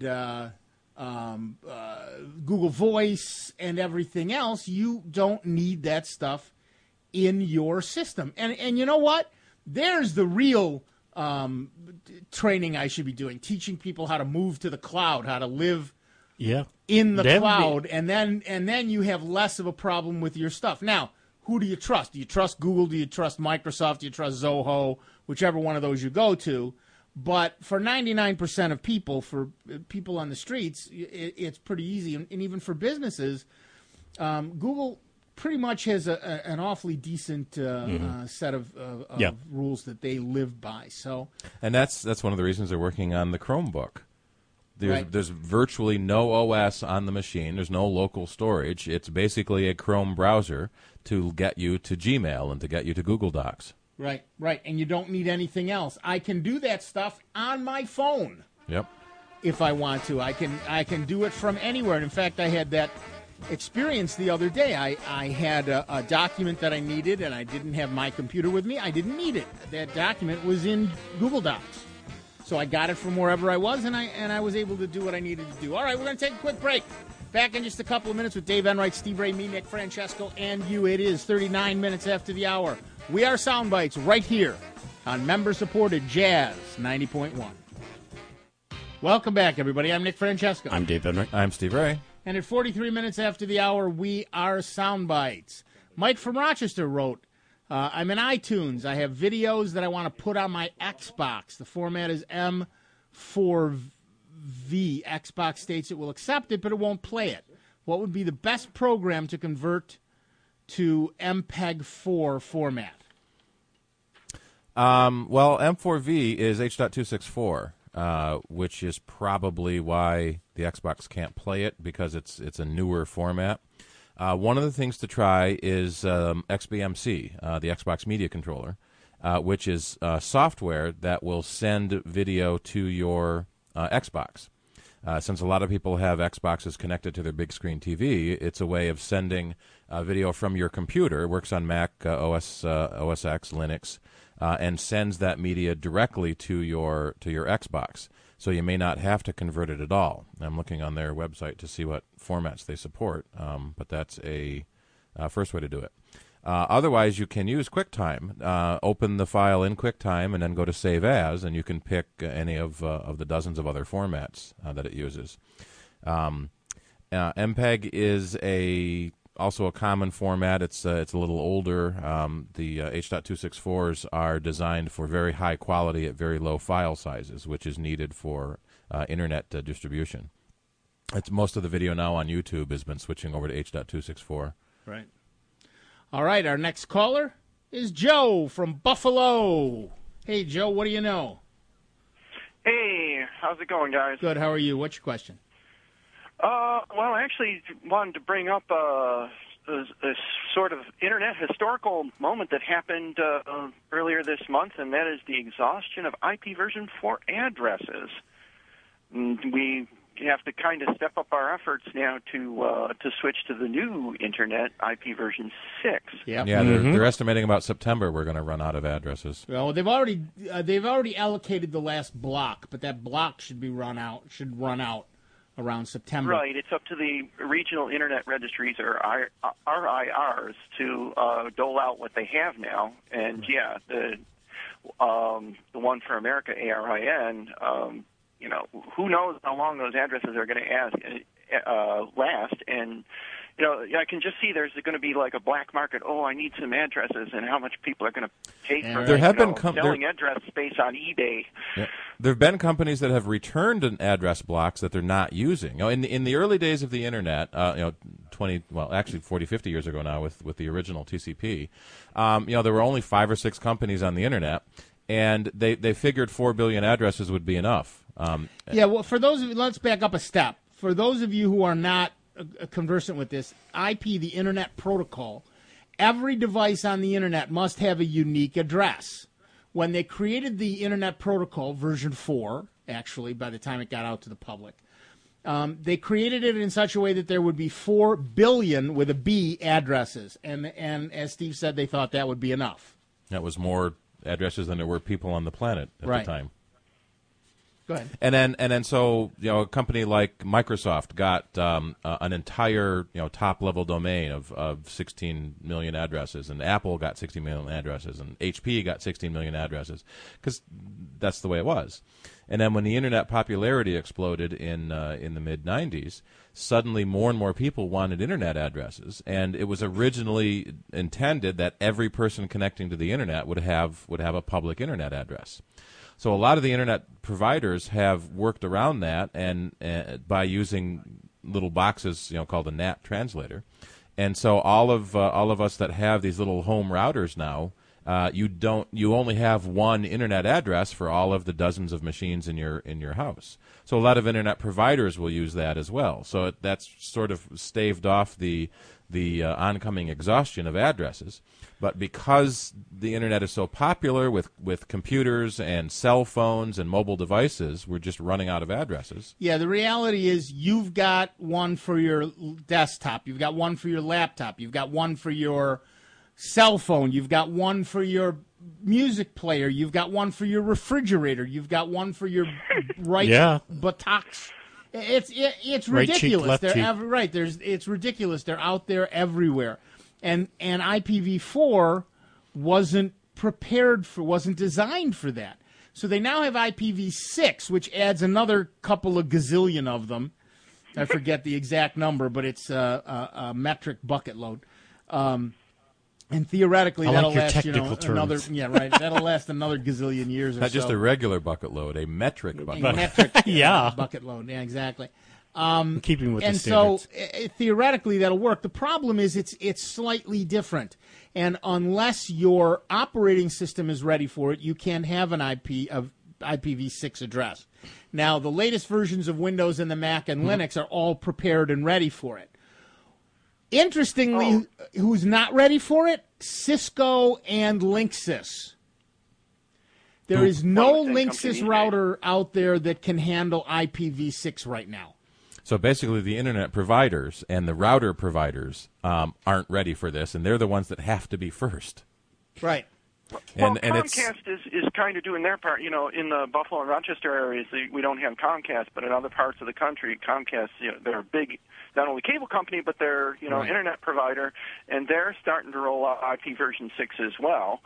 Google Voice and everything else, you don't need that stuff in your system. And you know what? There's the real training I should be doing, teaching people how to move to the cloud, how to live in the cloud, and then you have less of a problem with your stuff. Now, who do you trust? Do you trust Google? Do you trust Microsoft? Do you trust Zoho? Whichever one of those you go to. But for 99% of people, for people on the streets, it's pretty easy. And even for businesses, Google pretty much has an awfully decent set of rules that they live by. So, and that's one of the reasons they're working on the Chromebook. There's virtually no OS on the machine. There's no local storage. It's basically a Chrome browser to get you to Gmail and to get you to Google Docs. Right. And you don't need anything else. I can do that stuff on my phone. Yep. If I want to. I can do it from anywhere. And in fact, I had that experience the other day. I had a document that I needed, and I didn't have my computer with me. I didn't need it. That document was in Google Docs. So I got it from wherever I was, and I was able to do what I needed to do. All right, we're going to take a quick break. Back in just a couple of minutes with Dave Enright, Steve Ray, me, Nick Francesco, and you. It is 39 minutes after the hour. We are Soundbites right here on member-supported Jazz 90.1. Welcome back, everybody. I'm Nick Francesco. I'm Dave Enright. I'm Steve Ray. And at 43 minutes after the hour, we are Soundbites. Mike from Rochester wrote, I'm in iTunes. I have videos that I want to put on my Xbox. The format is M4V. Xbox states it will accept it, but it won't play it. What would be the best program to convert to MPEG-4 format? Well, M4V is H.264, which is probably why the Xbox can't play it, because it's a newer format. One of the things to try is XBMC, the Xbox Media Controller, which is software that will send video to your Xbox. Since a lot of people have Xboxes connected to their big screen TV, it's a way of sending video from your computer. It works on Mac, OS X, Linux, and sends that media directly to your Xbox. So you may not have to convert it at all. I'm looking on their website to see what formats they support, but that's a first way to do it. Otherwise, you can use QuickTime. Open the file in QuickTime and then go to Save As, and you can pick any of the dozens of other formats that it uses. MPEG is also a common format. It's a little older. The H.264s are designed for very high quality at very low file sizes, which is needed for internet distribution. Most of the video now on YouTube has been switching over to H.264. Right. All right, our next caller is Joe from Buffalo. Hey, Joe, what do you know? Hey, how's it going, guys? Good, how are you? What's your question? Well, I actually wanted to bring up a sort of internet historical moment that happened earlier this month, and that is the exhaustion of IP version 4 addresses. We have to kind of step up our efforts now to switch to the new internet, IP version 6. Yep. Yeah, they're estimating about September we're going to run out of addresses. Well, they've already allocated the last block, but that block should run out around September. Right. It's up to the regional internet registries, or RIRs, to dole out what they have now. And yeah, the one for America, ARIN. Who knows how long those addresses are going to last, and I can just see there's going to be like a black market. Oh, I need some addresses, and how much people are going to pay for selling address space on eBay. Yeah. There have been companies that have returned an address blocks that they're not using. In the early days of the internet, 40, 50 years ago now, with the original TCP, there were only 5 or 6 companies on the internet, and they figured 4 billion addresses would be enough. Well, for those of you, let's back up a step. For those of you who are not conversant with this, IP, the Internet Protocol, every device on the Internet must have a unique address. When they created the Internet Protocol, version 4, actually, by the time it got out to the public, they created it in such a way that there would be 4 billion, with a B, addresses. And as Steve said, they thought that would be enough. That was more addresses than there were people on the planet at the time. Go ahead. And then so a company like Microsoft got an entire top level domain of 16 million addresses, and Apple got 16 million addresses, and HP got 16 million addresses, because that's the way it was. And then when the internet popularity exploded in the mid 90s, suddenly more and more people wanted internet addresses, and it was originally intended that every person connecting to the internet would have a public internet address. So a lot of the internet providers have worked around that, and by using little boxes, called a NAT translator. And so all of us that have these little home routers now, you only have one internet address for all of the dozens of machines in your house. So a lot of internet providers will use that as well. So that's sort of staved off the oncoming exhaustion of addresses. But because the internet is so popular with computers and cell phones and mobile devices, we're just running out of addresses. Yeah, the reality is you've got one for your desktop, you've got one for your laptop, you've got one for your cell phone, you've got one for your music player, you've got one for your refrigerator, you've got one for your buttocks. It's ridiculous. Right cheek, it's ridiculous. They're out there everywhere. And IPv4 wasn't designed for that. So they now have IPv6, which adds another couple of gazillion of them. I forget the exact number, but it's a metric bucket load. And theoretically, I that'll like your last technical terms. another that'll last another gazillion years or Not so. just a regular bucket load, a metric bucket load. Metric, Yeah. bucket load. Yeah, exactly. Keeping with the and standards. so theoretically that'll work. The problem is it's slightly different, and unless your operating system is ready for it, you can't have an IPv6 address. Now, the latest versions of Windows and the Mac and Linux are all prepared and ready for it. Interestingly, who's not ready for it? Cisco and Linksys. There is no Linksys router out there that can handle IPv6 right now. So basically, the internet providers and the router providers aren't ready for this, and they're the ones that have to be first. Right. Well, And Comcast is kind of doing their part. You know, in the Buffalo and Rochester areas, we don't have Comcast, but in other parts of the country, Comcast, they're a big, not only cable company, but they're, Right. internet provider, and they're starting to roll out IP version 6 as well.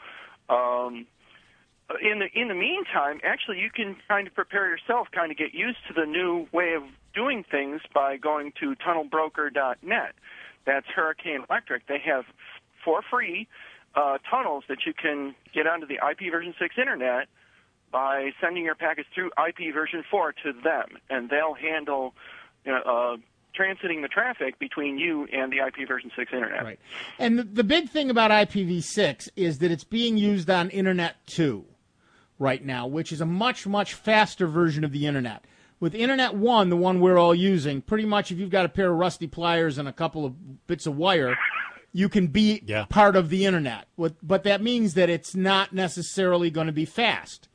In the meantime, actually, you can kind of prepare yourself, kind of get used to the new way of doing things by going to tunnelbroker.net. That's Hurricane Electric. They have, for free, tunnels that you can get onto the IP version 6 internet by sending your packets through IP version 4 to them, and they'll handle transiting the traffic between you and the IP version 6 internet. Right. And the big thing about IPv6 is that it's being used on Internet 2 right now, which is a much, much faster version of the Internet. With Internet 1, the one we're all using, pretty much if you've got a pair of rusty pliers and a couple of bits of wire, you can be part of the Internet. But that means that it's not necessarily going to be fast.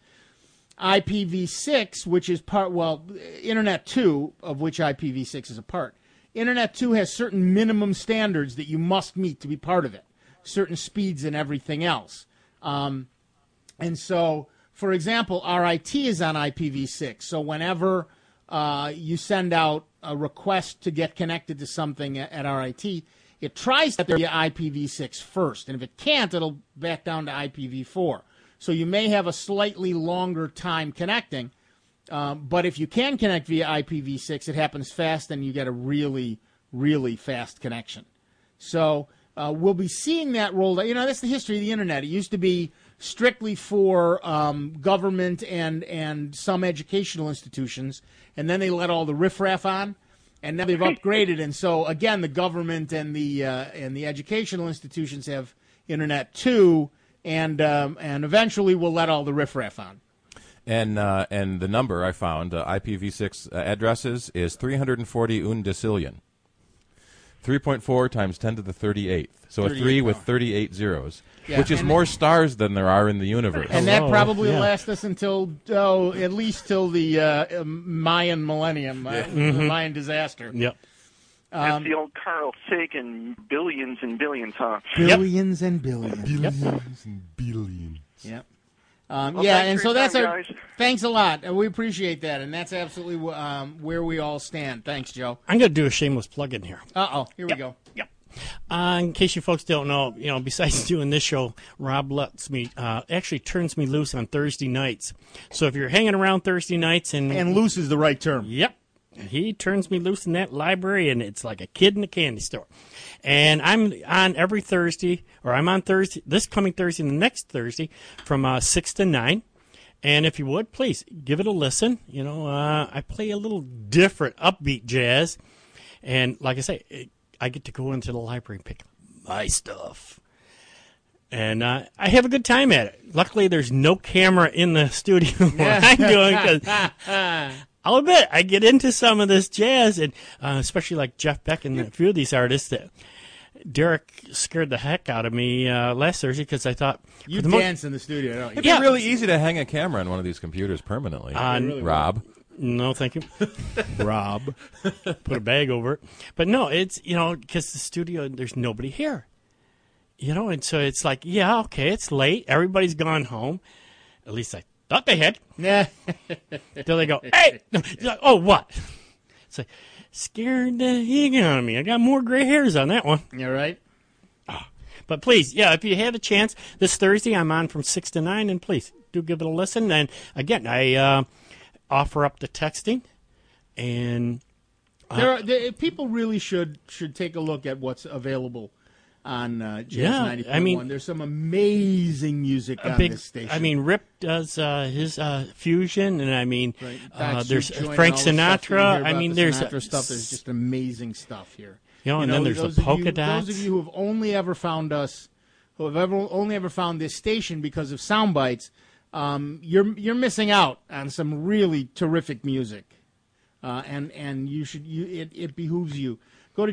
IPv6, which is Internet 2, of which IPv6 is a part, Internet 2 has certain minimum standards that you must meet to be part of it, certain speeds and everything else. And so, for example, RIT is on IPv6, so whenever you send out a request to get connected to something at RIT, it tries to get IPv6 first, and if it can't, it'll back down to IPv4. So you may have a slightly longer time connecting, but if you can connect via IPv6, it happens fast, and you get a really, really fast connection. So we'll be seeing that rolled out. That's the history of the Internet. It used to be strictly for government and some educational institutions, and then they let all the riffraff on. And now they've upgraded, and so again, the government and the educational institutions have Internet 2, and eventually we'll let all the riffraff on. And the number I found, IPv6 addresses, is 340 undecillion. 3.4 times 10 to the 38th. So a 3 with 38 zeros, which is more stars than there are in the universe. And that probably will last us until, at least till the Mayan millennium, the Mayan disaster. Yep. That's the old Carl Sagan billions and billions, huh? Billions and billions. Billions and billions. Yep. Thanks for your time, guys. Thanks a lot. We appreciate that, and that's absolutely where we all stand. Thanks, Joe. I'm going to do a shameless plug in here. Here we go. Yep. In case you folks don't know, besides doing this show, Rob lets me actually turns me loose on Thursday nights. So if you're hanging around Thursday nights and loose is the right term. Yep. He turns me loose in that library, and it's like a kid in a candy store. And I'm on every Thursday, or I'm on Thursday, this coming Thursday and the next Thursday, from 6 to 9. And if you would, please give it a listen. I play a little different, upbeat jazz. And like I say, I get to go into the library and pick my stuff. And I have a good time at it. Luckily, there's no camera in the studio where I'm doing, because I'll admit, I get into some of this jazz, and especially like Jeff Beck and a few of these artists that Derek scared the heck out of me last Thursday, because I thought... You dance in the studio, don't you? It'd be really easy to hang a camera on one of these computers permanently. Rob. No, thank you. Rob. Put a bag over it. But no, it's, because the studio, there's nobody here. And so it's like, okay, it's late. Everybody's gone home. At least I thought they had. Yeah. Till they go, hey! Oh, what? It's like, scared the heck out of me. I got more gray hairs on that one. You're right. But please, if you have a chance, this Thursday I'm on from 6 to 9, and please do give it a listen. And again, I offer up the texting, and People really should take a look at what's available on Jazz 90.1. I mean, there's some amazing music on this station. I mean, Rip does his fusion, and I mean, there's Joint Frank and all the stuff you Sinatra. hear I about mean, the there's Sinatra stuff. There's just amazing stuff here. And then there's the polka dots. Those of you who have only ever found us, who have only ever found this station because of sound bites, you're missing out on some really terrific music, and you should. It behooves you. Go to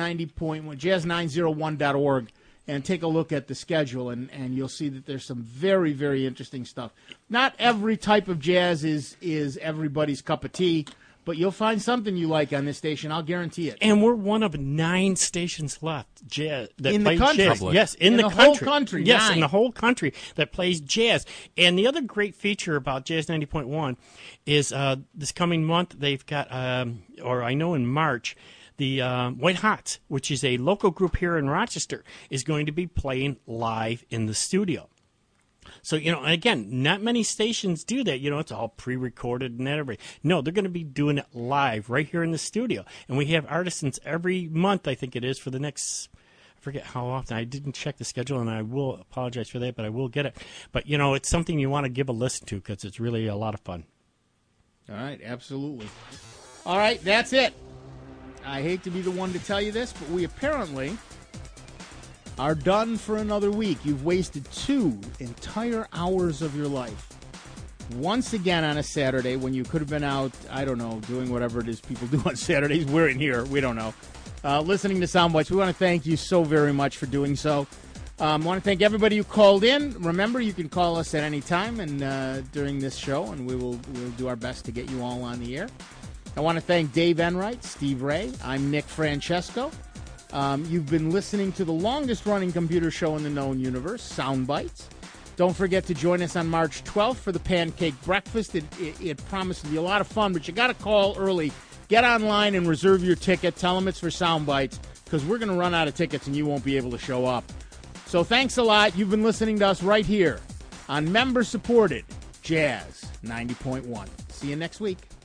jazz901.org and take a look at the schedule, and you'll see that there's some very, very interesting stuff. Not every type of jazz is everybody's cup of tea, but you'll find something you like on this station. I'll guarantee it. And we're one of 9 stations left jazz that in play the country. Jazz. Yes, in the whole country. Yes, 9. in the whole country that plays jazz. And the other great feature about Jazz 90.1 is this coming month they've got, or I know in March, the White Hots, which is a local group here in Rochester, is going to be playing live in the studio. So, again, not many stations do that. It's all pre-recorded and everything. No, they're going to be doing it live right here in the studio. And we have artisans every month, I think it is, for the next, I forget how often. I didn't check the schedule, and I will apologize for that, but I will get it. But, it's something you want to give a listen to because it's really a lot of fun. All right, absolutely. All right, that's it. I hate to be the one to tell you this, but we apparently are done for another week. You've wasted 2 entire hours of your life. Once again on a Saturday when you could have been out, I don't know, doing whatever it is people do on Saturdays. We're in here. We don't know. Listening to Soundbites. We want to thank you so very much for doing so. I want to thank everybody who called in. Remember, you can call us at any time and during this show, and we'll do our best to get you all on the air. I want to thank Dave Enright, Steve Ray. I'm Nick Francesco. You've been listening to the longest-running computer show in the known universe, Soundbites. Don't forget to join us on March 12th for the Pancake Breakfast. It promises to be a lot of fun, but you got to call early. Get online and reserve your ticket. Tell them it's for Soundbites because we're going to run out of tickets and you won't be able to show up. So thanks a lot. You've been listening to us right here on member-supported Jazz 90.1. See you next week.